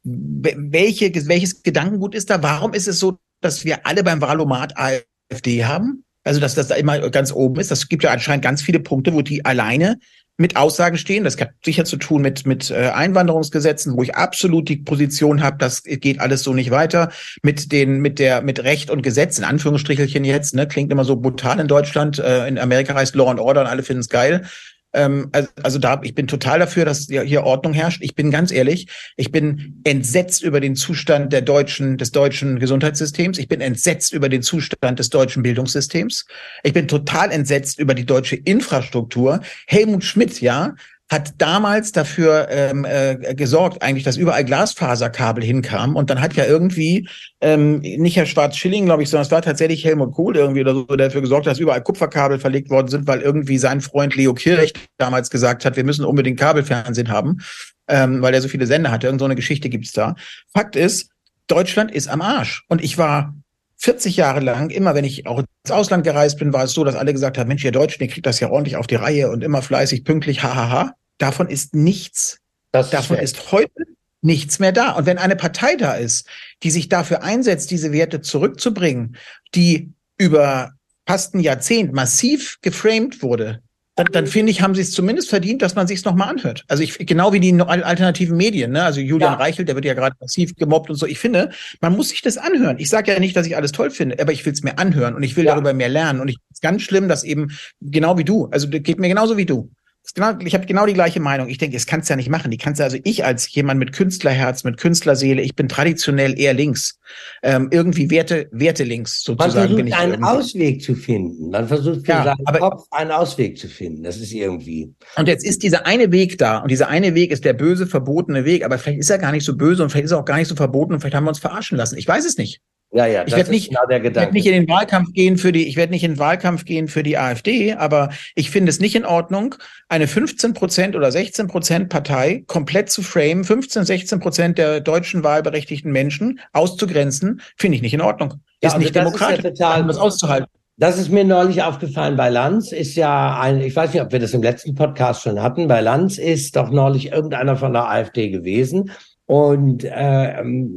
Speaker 2: Welche, welches Gedankengut ist da? Warum ist es so, dass wir alle beim Wahlomat AfD haben? Also, dass das da immer ganz oben ist. Das gibt ja anscheinend ganz viele Punkte, wo die alleine mit Aussagen stehen. Das hat sicher zu tun mit mit äh, Einwanderungsgesetzen, wo ich absolut die Position habe, das geht alles so nicht weiter. Mit den mit der mit Recht und Gesetz, in Anführungsstrichelchen jetzt, ne, klingt immer so brutal in Deutschland. Äh, in Amerika heißt Law and Order und alle finden es geil. Ähm, also, also da, ich bin total dafür, dass hier Ordnung herrscht. Ich bin ganz ehrlich, ich bin entsetzt über den Zustand der deutschen, des deutschen Gesundheitssystems. Ich bin entsetzt über den Zustand des deutschen Bildungssystems. Ich bin total entsetzt über die deutsche Infrastruktur. Helmut Schmidt, ja, hat damals dafür ähm, äh, gesorgt, eigentlich, dass überall Glasfaserkabel hinkamen. Und dann hat ja irgendwie, ähm, nicht Herr Schwarz-Schilling, glaube ich, sondern es war tatsächlich Helmut Kohl irgendwie oder so, der dafür gesorgt hat, dass überall Kupferkabel verlegt worden sind, weil irgendwie sein Freund Leo Kirch damals gesagt hat, wir müssen unbedingt Kabelfernsehen haben, ähm, weil er so viele Sender hatte. Irgend so eine Geschichte gibt's da. Fakt ist, Deutschland ist am Arsch. Und ich war vierzig Jahre lang, immer wenn ich auch ins Ausland gereist bin, war es so, dass alle gesagt haben, Mensch, ihr Deutschen, ihr kriegt das ja ordentlich auf die Reihe und immer fleißig, pünktlich, hahaha. Davon ist nichts. Das Davon ist, ist heute nichts mehr da. Und wenn eine Partei da ist, die sich dafür einsetzt, diese Werte zurückzubringen, die über fast ein Jahrzehnt massiv geframed wurde, dann, dann finde ich, haben sie es zumindest verdient, dass man sich es nochmal anhört. Also ich, genau wie die alternativen Medien, ne? Also Julian ja. Reichelt, der wird ja gerade massiv gemobbt und so. Ich finde, man muss sich das anhören. Ich sage ja nicht, dass ich alles toll finde, aber ich will es mir anhören und ich will ja. darüber mehr lernen. Und ich finde es ganz schlimm, dass eben, genau wie du, also das geht mir genauso wie du. Genau, ich habe genau die gleiche Meinung. Ich denke, das kannst du ja nicht machen. Die kannst du, also ich als jemand mit Künstlerherz, mit Künstlerseele, ich bin traditionell eher links. Ähm, irgendwie Werte, Werte links sozusagen.
Speaker 1: Man versucht
Speaker 2: bin ich
Speaker 1: einen
Speaker 2: irgendwie.
Speaker 1: Ausweg zu finden. Man versucht für
Speaker 2: ja,
Speaker 1: seinen
Speaker 2: aber,
Speaker 1: Kopf einen Ausweg zu finden. Das ist irgendwie.
Speaker 2: Und jetzt ist dieser eine Weg da. Und dieser eine Weg ist der böse, verbotene Weg. Aber vielleicht ist er gar nicht so böse und vielleicht ist er auch gar nicht so verboten und vielleicht haben wir uns verarschen lassen. Ich weiß es nicht.
Speaker 1: Ja, ja,
Speaker 2: ich werde nicht,
Speaker 1: genau der
Speaker 2: ich werde nicht in den Wahlkampf gehen für die, ich werde nicht in den Wahlkampf gehen für die AfD, aber ich finde es nicht in Ordnung, eine fünfzehn Prozent oder sechzehn Prozent Partei komplett zu framen, fünfzehn, sechzehn Prozent der deutschen wahlberechtigten Menschen auszugrenzen, finde ich nicht in Ordnung.
Speaker 1: Ja,
Speaker 2: ist nicht demokratisch,
Speaker 1: ist ja total,
Speaker 2: um das auszuhalten.
Speaker 1: Das ist mir neulich aufgefallen bei Lanz, ist ja ein, ich weiß nicht, ob wir das im letzten Podcast schon hatten, bei Lanz ist doch neulich irgendeiner von der AfD gewesen. Und äh,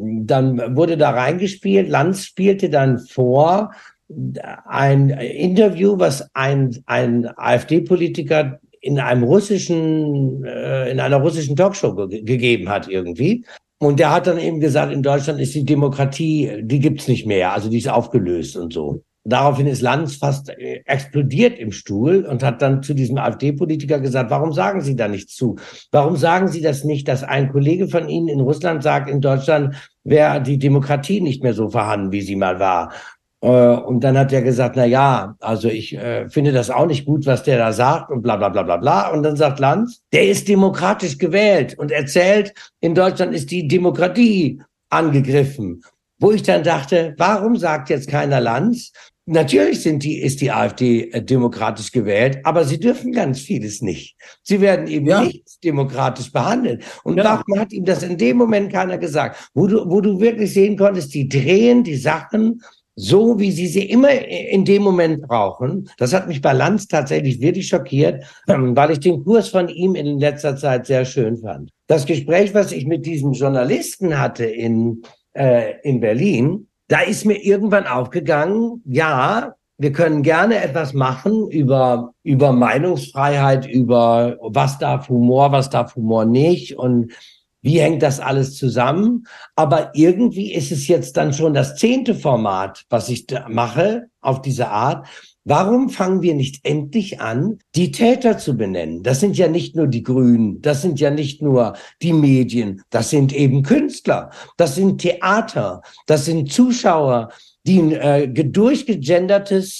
Speaker 1: dann wurde da reingespielt. Lanz spielte dann vor ein Interview, was ein ein AfD-Politiker in einem russischen äh, in einer russischen Talkshow ge- gegeben hat irgendwie. Und der hat dann eben gesagt, in Deutschland ist die Demokratie, die gibt's nicht mehr, also die ist aufgelöst und so. Daraufhin ist Lanz fast explodiert im Stuhl und hat dann zu diesem AfD-Politiker gesagt, warum sagen Sie da nichts zu? Warum sagen Sie das nicht, dass ein Kollege von Ihnen in Russland sagt, in Deutschland wäre die Demokratie nicht mehr so vorhanden, wie sie mal war? Und dann hat er gesagt, na ja, also ich äh, finde das auch nicht gut, was der da sagt und bla bla bla bla bla. Und dann sagt Lanz, der ist demokratisch gewählt und erzählt, in Deutschland ist die Demokratie angegriffen. Wo ich dann dachte, warum sagt jetzt keiner Lanz? Natürlich sind die, ist die AfD äh, demokratisch gewählt, aber sie dürfen ganz vieles nicht. Sie werden eben ja. nicht demokratisch behandelt. Und ja. warum hat ihm das in dem Moment keiner gesagt? Wo du, wo du wirklich sehen konntest, die drehen die Sachen so, wie sie sie immer in dem Moment brauchen. Das hat mich bei Lanz tatsächlich wirklich schockiert, weil ich den Kurs von ihm in letzter Zeit sehr schön fand. Das Gespräch, was ich mit diesem Journalisten hatte in, äh, in Berlin, da ist mir irgendwann aufgegangen, ja, wir können gerne etwas machen über, über Meinungsfreiheit, über was darf Humor, was darf Humor nicht und wie hängt das alles zusammen? Aber irgendwie ist es jetzt dann schon das zehnte Format, was ich da mache auf diese Art. Warum fangen wir nicht endlich an, die Täter zu benennen? Das sind ja nicht nur die Grünen, das sind ja nicht nur die Medien, das sind eben Künstler, das sind Theater, das sind Zuschauer, die ein äh, durchgegendertes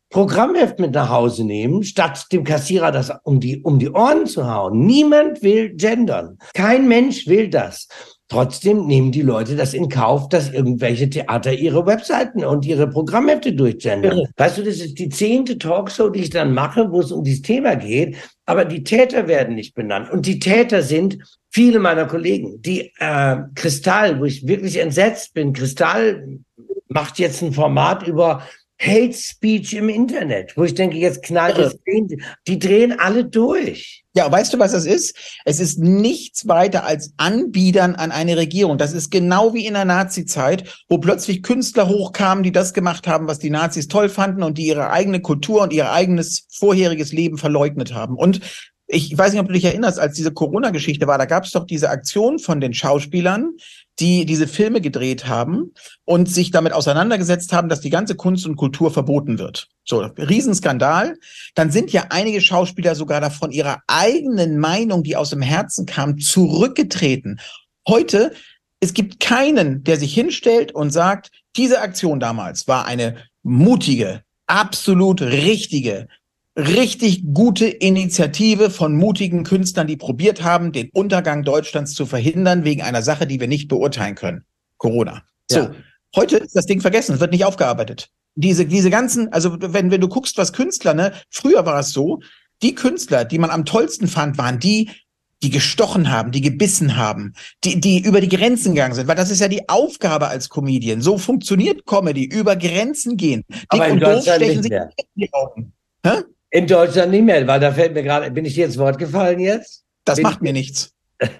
Speaker 1: Programmheft mit nach Hause nehmen, statt dem Kassierer das um die, um die Ohren zu hauen. Niemand will gendern. Kein Mensch will das. Trotzdem nehmen die Leute das in Kauf, dass irgendwelche Theater ihre Webseiten und ihre Programmhefte durchgendern. Weißt du, das ist die zehnte Talkshow, die ich dann mache, wo es um dieses Thema geht. Aber die Täter werden nicht benannt. Und die Täter sind viele meiner Kollegen. Die äh, Kristall, wo ich wirklich entsetzt bin, Kristall macht jetzt ein Format über Hate Speech im Internet, wo ich denke, jetzt knallt es, die drehen alle durch.
Speaker 2: Ja, weißt du, was das ist? Es ist nichts weiter als Anbiedern an eine Regierung. Das ist genau wie in der Nazi-Zeit, wo plötzlich Künstler hochkamen, die das gemacht haben, was die Nazis toll fanden und die ihre eigene Kultur und ihr eigenes vorheriges Leben verleugnet haben. Und ich weiß nicht, ob du dich erinnerst, als diese Corona-Geschichte war, da gab es doch diese Aktion von den Schauspielern, die diese Filme gedreht haben und sich damit auseinandergesetzt haben, dass die ganze Kunst und Kultur verboten wird. So, Riesenskandal. Dann sind ja einige Schauspieler sogar davon ihrer eigenen Meinung, die aus dem Herzen kam, zurückgetreten. Heute, es gibt keinen, der sich hinstellt und sagt, diese Aktion damals war eine mutige, absolut richtige, richtig gute Initiative von mutigen Künstlern, die probiert haben, den Untergang Deutschlands zu verhindern wegen einer Sache, die wir nicht beurteilen können. Corona. So, ja. Heute ist das Ding vergessen, es wird nicht aufgearbeitet. Diese diese ganzen, also wenn wenn du guckst, was Künstler, ne, früher war es so, die Künstler, die man am tollsten fand, waren die, die gestochen haben, die gebissen haben, die die über die Grenzen gegangen sind, weil das ist ja die Aufgabe als Comedian. So funktioniert Comedy, über Grenzen gehen. Dick
Speaker 1: Aber in
Speaker 2: und doof
Speaker 1: Deutschland
Speaker 2: stechen
Speaker 1: nicht
Speaker 2: sich
Speaker 1: mehr.
Speaker 2: in die Augen. Hä?
Speaker 1: In Deutschland nicht mehr, weil da fällt mir gerade, bin ich dir ins Wort gefallen jetzt?
Speaker 2: Das
Speaker 1: bin
Speaker 2: macht
Speaker 1: ich,
Speaker 2: mir nichts.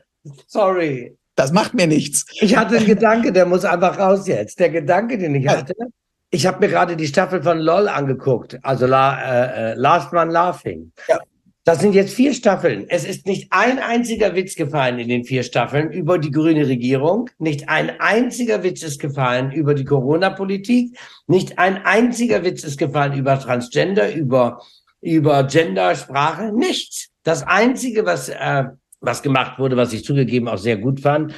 Speaker 1: Sorry.
Speaker 2: Das macht mir nichts.
Speaker 1: Ich hatte einen Gedanke, der muss einfach raus jetzt. Der Gedanke, den ich hatte, ich habe mir gerade die Staffel von LOL angeguckt, also La, äh, Last Man Laughing. Ja. Das sind jetzt vier Staffeln. Es ist nicht ein einziger Witz gefallen in den vier Staffeln über die grüne Regierung. Nicht ein einziger Witz ist gefallen über die Corona-Politik. Nicht ein einziger Witz ist gefallen über Transgender, über über Gender, Sprache, nichts. Das Einzige, was äh, was gemacht wurde, was ich zugegeben auch sehr gut fand,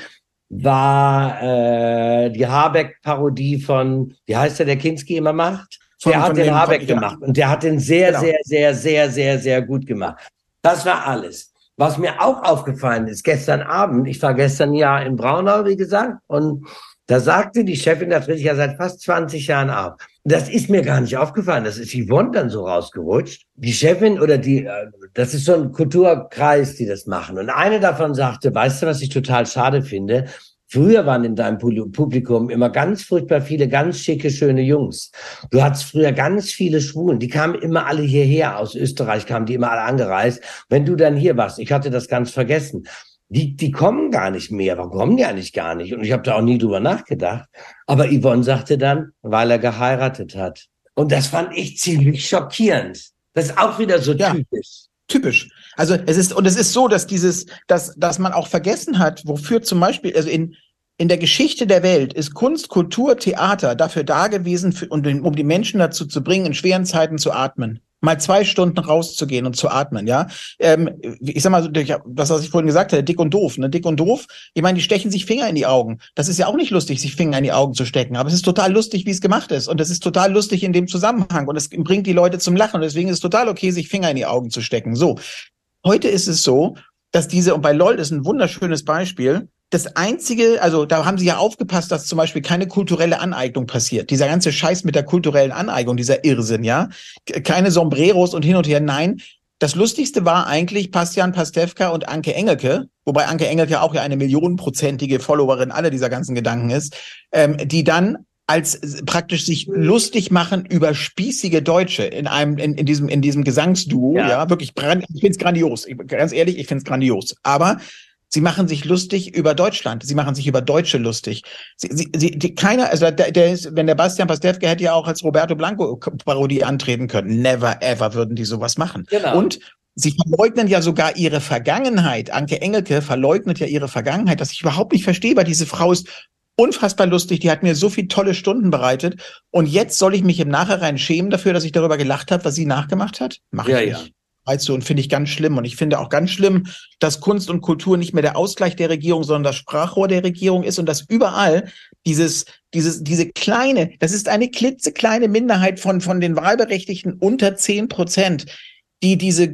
Speaker 1: war äh, die Habeck-Parodie von, wie heißt der, der Kinski immer macht?
Speaker 2: Von,
Speaker 1: der hat
Speaker 2: von
Speaker 1: den
Speaker 2: dem,
Speaker 1: Habeck
Speaker 2: von,
Speaker 1: gemacht
Speaker 2: ja.
Speaker 1: und der hat den sehr,
Speaker 2: genau.
Speaker 1: sehr, sehr, sehr, sehr, sehr gut gemacht. Das war alles. Was mir auch aufgefallen ist, gestern Abend, ich war gestern ja in Braunau, wie gesagt, und da sagte die Chefin, da tritt ich ja seit fast zwanzig Jahren ab. Das ist mir gar nicht aufgefallen. Das ist Yvonne dann so rausgerutscht. Die Chefin oder die, das ist so ein Kulturkreis, die das machen. Und eine davon sagte, weißt du, was ich total schade finde? Früher waren in deinem Publikum immer ganz furchtbar viele ganz schicke, schöne Jungs. Du hattest früher ganz viele Schwulen, die kamen immer alle hierher, aus Österreich kamen die immer alle angereist. Wenn du dann hier warst, ich hatte das ganz vergessen, die die kommen gar nicht mehr. Warum kommen die eigentlich gar nicht? Und ich habe da auch nie drüber nachgedacht. Aber Yvonne sagte dann, weil er geheiratet hat. Und das fand ich ziemlich schockierend. Das ist auch wieder so
Speaker 2: ja.
Speaker 1: typisch.
Speaker 2: Typisch. Also es ist, und es ist so, dass dieses, dass, dass man auch vergessen hat, wofür zum Beispiel, also in, in der Geschichte der Welt ist Kunst, Kultur, Theater dafür da gewesen, für, um, um die Menschen dazu zu bringen, in schweren Zeiten zu atmen. Mal zwei Stunden rauszugehen und zu atmen, ja. Ähm, ich sag mal, das, was ich vorhin gesagt hatte, dick und doof, ne? Dick und doof, ich meine, die stechen sich Finger in die Augen. Das ist ja auch nicht lustig, sich Finger in die Augen zu stecken, aber es ist total lustig, wie es gemacht ist. Und es ist total lustig in dem Zusammenhang und es bringt die Leute zum Lachen. Und deswegen ist es total okay, sich Finger in die Augen zu stecken. So. Heute ist es so, dass diese, und bei LOL ist ein wunderschönes Beispiel, das einzige, also da haben sie ja aufgepasst, dass zum Beispiel keine kulturelle Aneignung passiert. Dieser ganze Scheiß mit der kulturellen Aneignung, dieser Irrsinn, ja. Keine Sombreros und hin und her, nein. Das Lustigste war eigentlich Bastian Pastewka und Anke Engelke, wobei Anke Engelke auch ja eine millionenprozentige Followerin aller dieser ganzen Gedanken ist, ähm, die dann als praktisch sich lustig machen über spießige Deutsche in einem in, in diesem in diesem Gesangsduo, ja, ja wirklich, ich find's grandios, ich, ganz ehrlich, ich find's grandios, aber sie machen sich lustig über Deutschland. Sie machen sich über Deutsche lustig. Sie, sie, sie, die, keiner, also der, der ist, wenn der Bastian Pastewka hätte ja auch als Roberto Blanco Parodie antreten können. Never ever würden die sowas machen. Genau. Und sie verleugnen ja sogar ihre Vergangenheit. Anke Engelke verleugnet ja ihre Vergangenheit, dass ich überhaupt nicht verstehe, weil diese Frau ist unfassbar lustig. Die hat mir so viele tolle Stunden bereitet. Und jetzt soll ich mich im Nachhinein schämen dafür, dass ich darüber gelacht habe, was sie nachgemacht hat? Mach ich
Speaker 1: ja,
Speaker 2: nicht.
Speaker 1: Ja.
Speaker 2: Weißt du, und finde ich ganz schlimm. Und ich finde auch ganz schlimm, dass Kunst und Kultur nicht mehr der Ausgleich der Regierung, sondern das Sprachrohr der Regierung ist und dass überall dieses, dieses, diese kleine, das ist eine klitzekleine Minderheit von, von den Wahlberechtigten unter zehn Prozent, die diese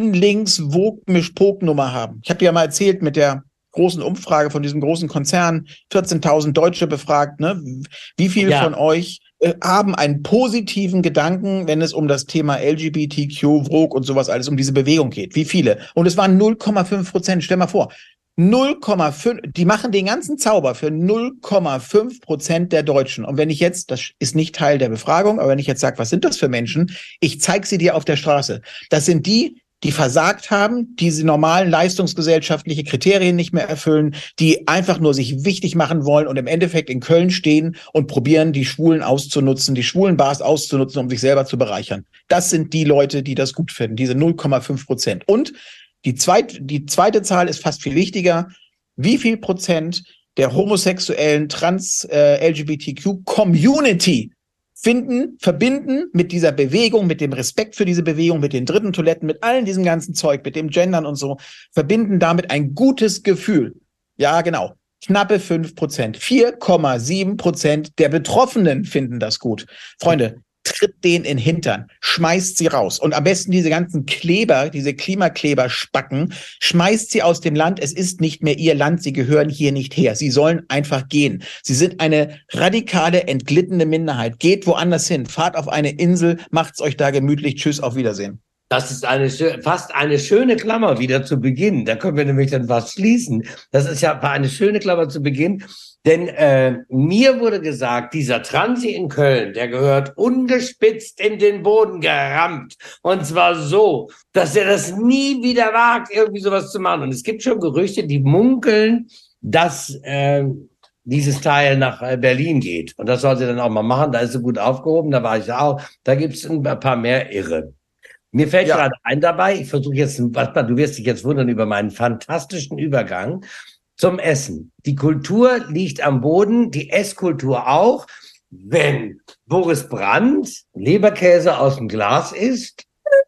Speaker 2: grün-links-Vogue-Mischpog-Nummer haben. Ich habe ja mal erzählt mit der großen Umfrage von diesem großen Konzern, vierzehntausend Deutsche befragt, ne? Wie viel ja. von euch äh, haben einen positiven Gedanken, wenn es um das Thema L G B T Q, Vogue und sowas alles, um diese Bewegung geht? Wie viele? Und es waren null Komma fünf Prozent. Stell mal vor, null Komma fünf, die machen den ganzen Zauber für null Komma fünf Prozent der Deutschen. Und wenn ich jetzt, das ist nicht Teil der Befragung, aber wenn ich jetzt sage, was sind das für Menschen? Ich zeige sie dir auf der Straße. Das sind die, die versagt haben, diese normalen leistungsgesellschaftliche Kriterien nicht mehr erfüllen, die einfach nur sich wichtig machen wollen und im Endeffekt in Köln stehen und probieren, die Schwulen auszunutzen, die schwulen Bars auszunutzen, um sich selber zu bereichern. Das sind die Leute, die das gut finden, diese null Komma fünf Prozent. Und die zweite, die zweite Zahl ist fast viel wichtiger. Wie viel Prozent der homosexuellen Trans äh, L G B T Q Community finden, verbinden mit dieser Bewegung, mit dem Respekt für diese Bewegung, mit den dritten Toiletten, mit allen diesem ganzen Zeug, mit dem Gendern und so, verbinden damit ein gutes Gefühl. Ja, genau. Knappe fünf Prozent. vier Komma sieben Prozent der Betroffenen finden das gut. Freunde, tritt den in den Hintern, schmeißt sie raus. Und am besten diese ganzen Kleber, diese Klimakleber-Spacken, schmeißt sie aus dem Land. Es ist nicht mehr ihr Land, sie gehören hier nicht her. Sie sollen einfach gehen. Sie sind eine radikale, entglittene Minderheit. Geht woanders hin, fahrt auf eine Insel, macht's euch da gemütlich. Tschüss, auf Wiedersehen.
Speaker 1: Das ist eine fast eine schöne Klammer wieder zu Beginn. Da können wir nämlich dann was schließen. Das ist ja eine schöne Klammer zu Beginn. Denn äh, mir wurde gesagt, dieser Transi in Köln, der gehört ungespitzt in den Boden gerammt. Und zwar so, dass er das nie wieder wagt, irgendwie sowas zu machen. Und es gibt schon Gerüchte, die munkeln, dass äh, dieses Teil nach äh, Berlin geht. Und das soll sie dann auch mal machen. Da ist sie gut aufgehoben, da war ich auch. Da gibt es ein paar mehr Irre. Mir fällt ja. gerade ein dabei, ich versuche jetzt, du wirst dich jetzt wundern über meinen fantastischen Übergang zum Essen. Die Kultur liegt am Boden, die Esskultur auch. Wenn Boris Brandt Leberkäse aus dem Glas isst.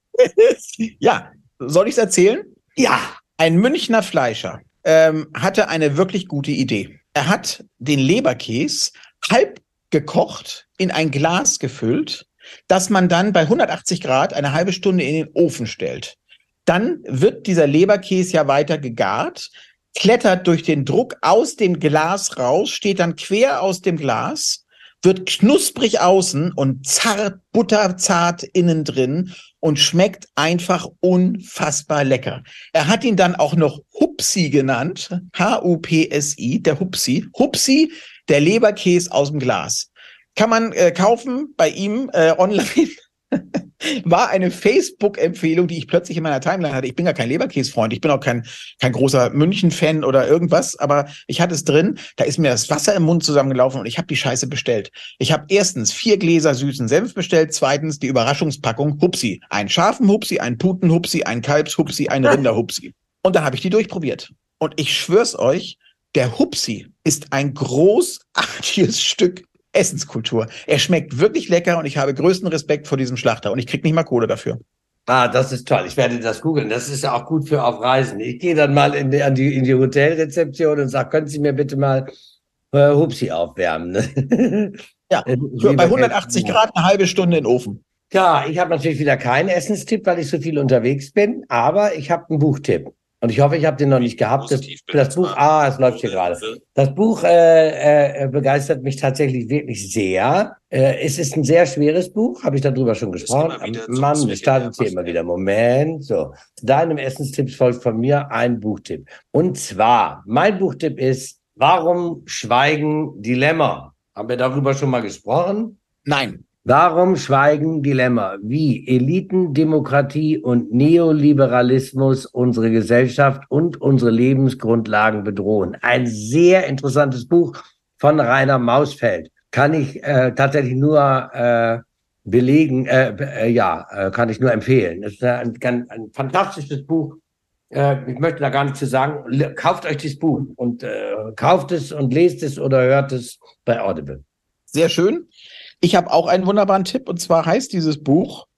Speaker 2: Ja, soll ich es erzählen?
Speaker 1: Ja.
Speaker 2: Ein Münchner Fleischer ähm, hatte eine wirklich gute Idee. Er hat den Leberkäse halb gekocht, in ein Glas gefüllt, das man dann bei hundertachtzig Grad eine halbe Stunde in den Ofen stellt. Dann wird dieser Leberkäse ja weiter gegart, klettert durch den Druck aus dem Glas raus, steht dann quer aus dem Glas, wird knusprig außen und zart, butterzart innen drin und schmeckt einfach unfassbar lecker. Er hat ihn dann auch noch Hupsi genannt, H U P S I, der Hupsi. Hupsi, der Leberkäse aus dem Glas. Kann man äh, kaufen bei ihm äh, online. War eine Facebook-Empfehlung, die ich plötzlich in meiner Timeline hatte. Ich bin ja kein Leberkäse-Freund, ich bin auch kein kein großer München-Fan oder irgendwas, aber ich hatte es drin, da ist mir das Wasser im Mund zusammengelaufen und ich habe die Scheiße bestellt. Ich habe erstens vier Gläser süßen Senf bestellt, zweitens die Überraschungspackung Hupsi. Einen scharfen Hupsi, einen Puten-Hupsi, einen Kalbs-Hupsi, einen Rinder-Hupsi. Und dann habe ich die durchprobiert. Und ich schwör's euch, der Hupsi ist ein großartiges Stück Essenskultur. Er schmeckt wirklich lecker und ich habe größten Respekt vor diesem Schlachter und ich krieg nicht mal Kohle dafür.
Speaker 1: Ah, das ist toll. Ich werde das googeln. Das ist ja auch gut für auf Reisen. Ich gehe dann mal in die, an die, in die Hotelrezeption und sage, können Sie mir bitte mal äh, Hupsi aufwärmen?
Speaker 2: Ja, für, bei hundertachtzig Grad eine halbe Stunde in den Ofen.
Speaker 1: Ja, ich habe natürlich wieder keinen Essenstipp, weil ich so viel unterwegs bin, aber ich habe einen Buchtipp. Und ich hoffe, ich habe den noch nicht gehabt. Das, das Buch, ah, es läuft hier gerade. Das Buch äh, äh, begeistert mich tatsächlich wirklich sehr. Äh, es ist ein sehr schweres Buch, habe ich darüber schon gesprochen. Mann, es startet hier immer wieder. Moment, so. Deinem Essenstipps folgt von mir ein Buchtipp. Und zwar, mein Buchtipp ist, warum schweigen Dilemma? Haben wir darüber schon mal gesprochen?
Speaker 2: Nein.
Speaker 1: Warum schweigen Dilemma? Wie Eliten, Demokratie und Neoliberalismus unsere Gesellschaft und unsere Lebensgrundlagen bedrohen. Ein sehr interessantes Buch von Rainer Mausfeld. Kann ich äh, tatsächlich nur äh, belegen, äh, äh, ja, äh, kann ich nur empfehlen. Es ist ein, ein, ein fantastisches Buch. Äh, ich möchte da gar nichts zu sagen. Kauft euch dieses Buch und äh, kauft es und lest es oder hört es bei Audible.
Speaker 2: Sehr schön. Ich habe auch einen wunderbaren Tipp und zwar heißt dieses Buch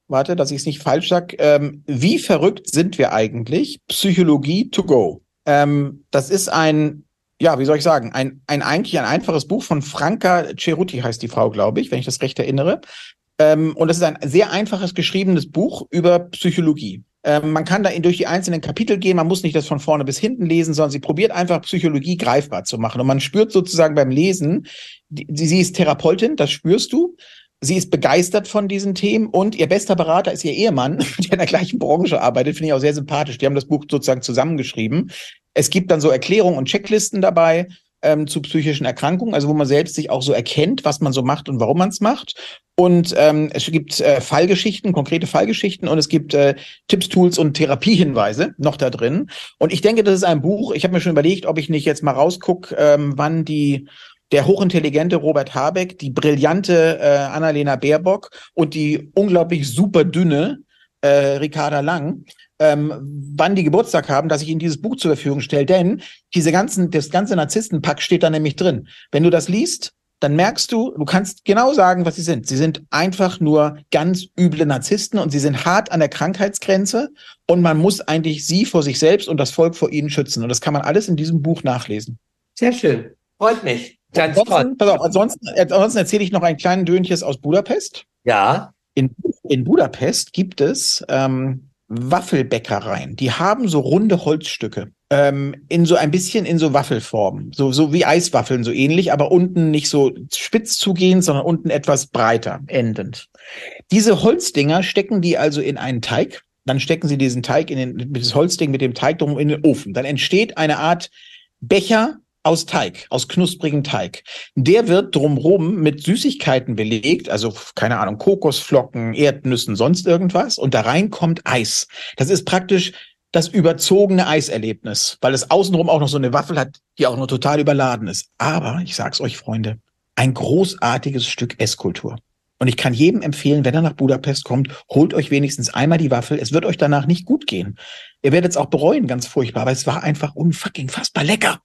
Speaker 2: warte, dass ich es nicht falsch sage, ähm, Wie verrückt sind wir eigentlich? Psychologie to go. Ähm, das ist ein, ja, wie soll ich sagen, ein, ein eigentlich ein einfaches Buch von Franca Cerutti heißt die Frau, glaube ich, wenn ich das recht erinnere. Ähm, und das ist ein sehr einfaches geschriebenes Buch über Psychologie. Ähm, man kann da in, durch die einzelnen Kapitel gehen, man muss nicht das von vorne bis hinten lesen, sondern sie probiert einfach Psychologie greifbar zu machen. Und man spürt sozusagen beim Lesen, die, sie ist Therapeutin, das spürst du. Sie ist begeistert von diesen Themen und ihr bester Berater ist ihr Ehemann, der in der gleichen Branche arbeitet, finde ich auch sehr sympathisch. Die haben das Buch sozusagen zusammengeschrieben. Es gibt dann so Erklärungen und Checklisten dabei ähm, zu psychischen Erkrankungen, also wo man selbst sich auch so erkennt, was man so macht und warum man es macht. Und ähm, es gibt äh, Fallgeschichten, konkrete Fallgeschichten und es gibt äh, Tipps, Tools und Therapiehinweise noch da drin. Und ich denke, das ist ein Buch, ich habe mir schon überlegt, ob ich nicht jetzt mal rausgucke, ähm, wann die der hochintelligente Robert Habeck, die brillante äh, Annalena Baerbock und die unglaublich super dünne äh, Ricarda Lang, ähm, wann die Geburtstag haben, dass ich ihnen dieses Buch zur Verfügung stelle. Denn diese ganzen, das ganze Narzisstenpack steht da nämlich drin. Wenn du das liest, dann merkst du, du kannst genau sagen, was sie sind. Sie sind einfach nur ganz üble Narzissten und sie sind hart an der Krankheitsgrenze und man muss eigentlich sie vor sich selbst und das Volk vor ihnen schützen. Und das kann man alles in diesem Buch nachlesen.
Speaker 1: Sehr schön. Freut mich. Ganz
Speaker 2: ansonsten, pass auf, ansonsten, ansonsten erzähle ich noch einen kleinen Dönches aus Budapest.
Speaker 1: Ja.
Speaker 2: In, in Budapest gibt es ähm, Waffelbäckereien. Die haben so runde Holzstücke. Ähm, in so ein bisschen in so Waffelform. So, so wie Eiswaffeln, so ähnlich, aber unten nicht so spitz zugehend, sondern unten etwas breiter, endend. Diese Holzdinger stecken die also in einen Teig. Dann stecken sie diesen Teig in den, das Holzding mit dem Teig drum in den Ofen. Dann entsteht eine Art Becher aus Teig, aus knusprigem Teig. Der wird drumrum mit Süßigkeiten belegt, also keine Ahnung, Kokosflocken, Erdnüssen, sonst irgendwas. Und da rein kommt Eis. Das ist praktisch das überzogene Eiserlebnis, weil es außenrum auch noch so eine Waffel hat, die auch noch total überladen ist. Aber, ich sag's euch, Freunde, ein großartiges Stück Esskultur. Und ich kann jedem empfehlen, wenn er nach Budapest kommt, holt euch wenigstens einmal die Waffel. Es wird euch danach nicht gut gehen. Ihr werdet es auch bereuen, ganz furchtbar. Aber es war einfach unfucking fassbar lecker.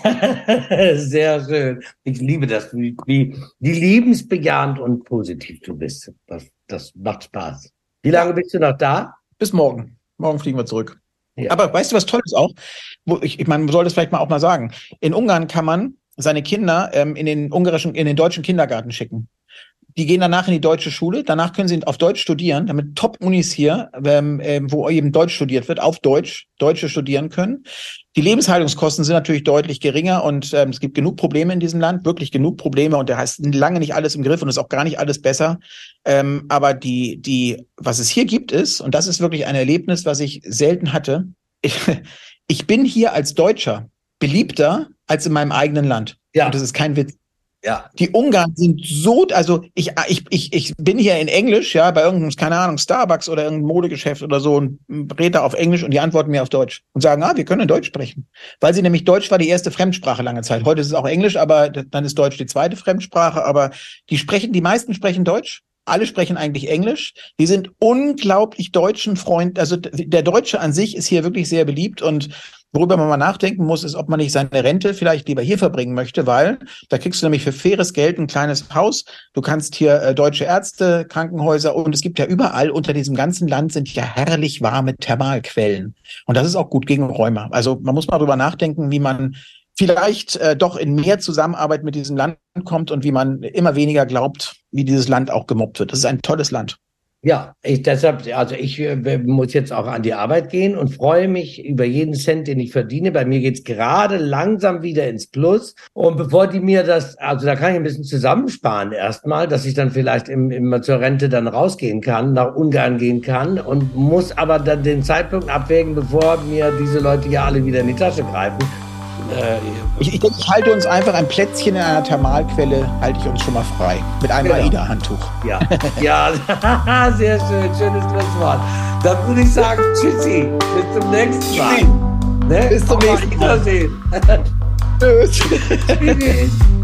Speaker 1: Sehr schön. Ich liebe das, wie, wie, wie liebensbejahend und positiv du bist. Das, das macht Spaß. Wie lange bist du noch da?
Speaker 2: Bis morgen. Morgen fliegen wir zurück. Ja. Aber weißt du, was toll ist auch? Wo ich, ich meine, man soll das vielleicht mal auch mal sagen. In Ungarn kann man seine Kinder ähm, in den ungarischen, in den deutschen Kindergarten schicken. Die gehen danach in die deutsche Schule. Danach können sie auf Deutsch studieren, damit Top-Unis hier, ähm, ähm, wo eben Deutsch studiert wird, auf Deutsch, Deutsche studieren können. Die Lebenshaltungskosten sind natürlich deutlich geringer und ähm, es gibt genug Probleme in diesem Land, wirklich genug Probleme und da heißt lange nicht alles im Griff und ist auch gar nicht alles besser. Ähm, aber die, die, was es hier gibt ist, und das ist wirklich ein Erlebnis, was ich selten hatte, ich, ich bin hier als Deutscher beliebter als in meinem eigenen Land.
Speaker 1: Ja.
Speaker 2: Und das ist kein Witz.
Speaker 1: Ja.
Speaker 2: Die Ungarn sind so, also ich, ich, ich, ich bin hier in Englisch, ja, bei irgendeinem, keine Ahnung, Starbucks oder irgendeinem Modegeschäft oder so und rede da auf Englisch und die antworten mir auf Deutsch und sagen, ah, wir können Deutsch sprechen. Weil sie nämlich, Deutsch war die erste Fremdsprache lange Zeit. Heute ist es auch Englisch, aber dann ist Deutsch die zweite Fremdsprache, aber die sprechen, die meisten sprechen Deutsch. Alle sprechen eigentlich Englisch. Die sind unglaublich deutschen Freund, also der Deutsche an sich ist hier wirklich sehr beliebt und worüber man mal nachdenken muss, ist, ob man nicht seine Rente vielleicht lieber hier verbringen möchte, weil da kriegst du nämlich für faires Geld ein kleines Haus. Du kannst hier äh, deutsche Ärzte, Krankenhäuser und es gibt ja überall unter diesem ganzen Land sind ja herrlich warme Thermalquellen. Und das ist auch gut gegen Rheuma. Also man muss mal drüber nachdenken, wie man vielleicht äh, doch in mehr Zusammenarbeit mit diesem Land kommt und wie man immer weniger glaubt, wie dieses Land auch gemobbt wird. Das ist ein tolles Land.
Speaker 1: Ja, ich deshalb, also ich äh, muss jetzt auch an die Arbeit gehen und freue mich über jeden Cent, den ich verdiene. Bei mir geht's gerade langsam wieder ins Plus. Und bevor die mir das, also da kann ich ein bisschen zusammensparen erstmal, dass ich dann vielleicht im, im, zur Rente dann rausgehen kann, nach Ungarn gehen kann und muss aber dann den Zeitpunkt abwägen, bevor mir diese Leute ja alle wieder in die Tasche greifen.
Speaker 2: Äh, ich, ich, ich halte uns einfach ein Plätzchen in einer Thermalquelle, halte ich uns schon mal frei. Mit einem genau. AIDA-Handtuch.
Speaker 1: Ja, ja, sehr schön, schönes Schlusswort. Dann würde ich sagen, tschüssi, bis zum nächsten Mal.
Speaker 2: Ne? Bis zum nächsten Mal.
Speaker 1: Wiedersehen. Tschüss. Tschüss.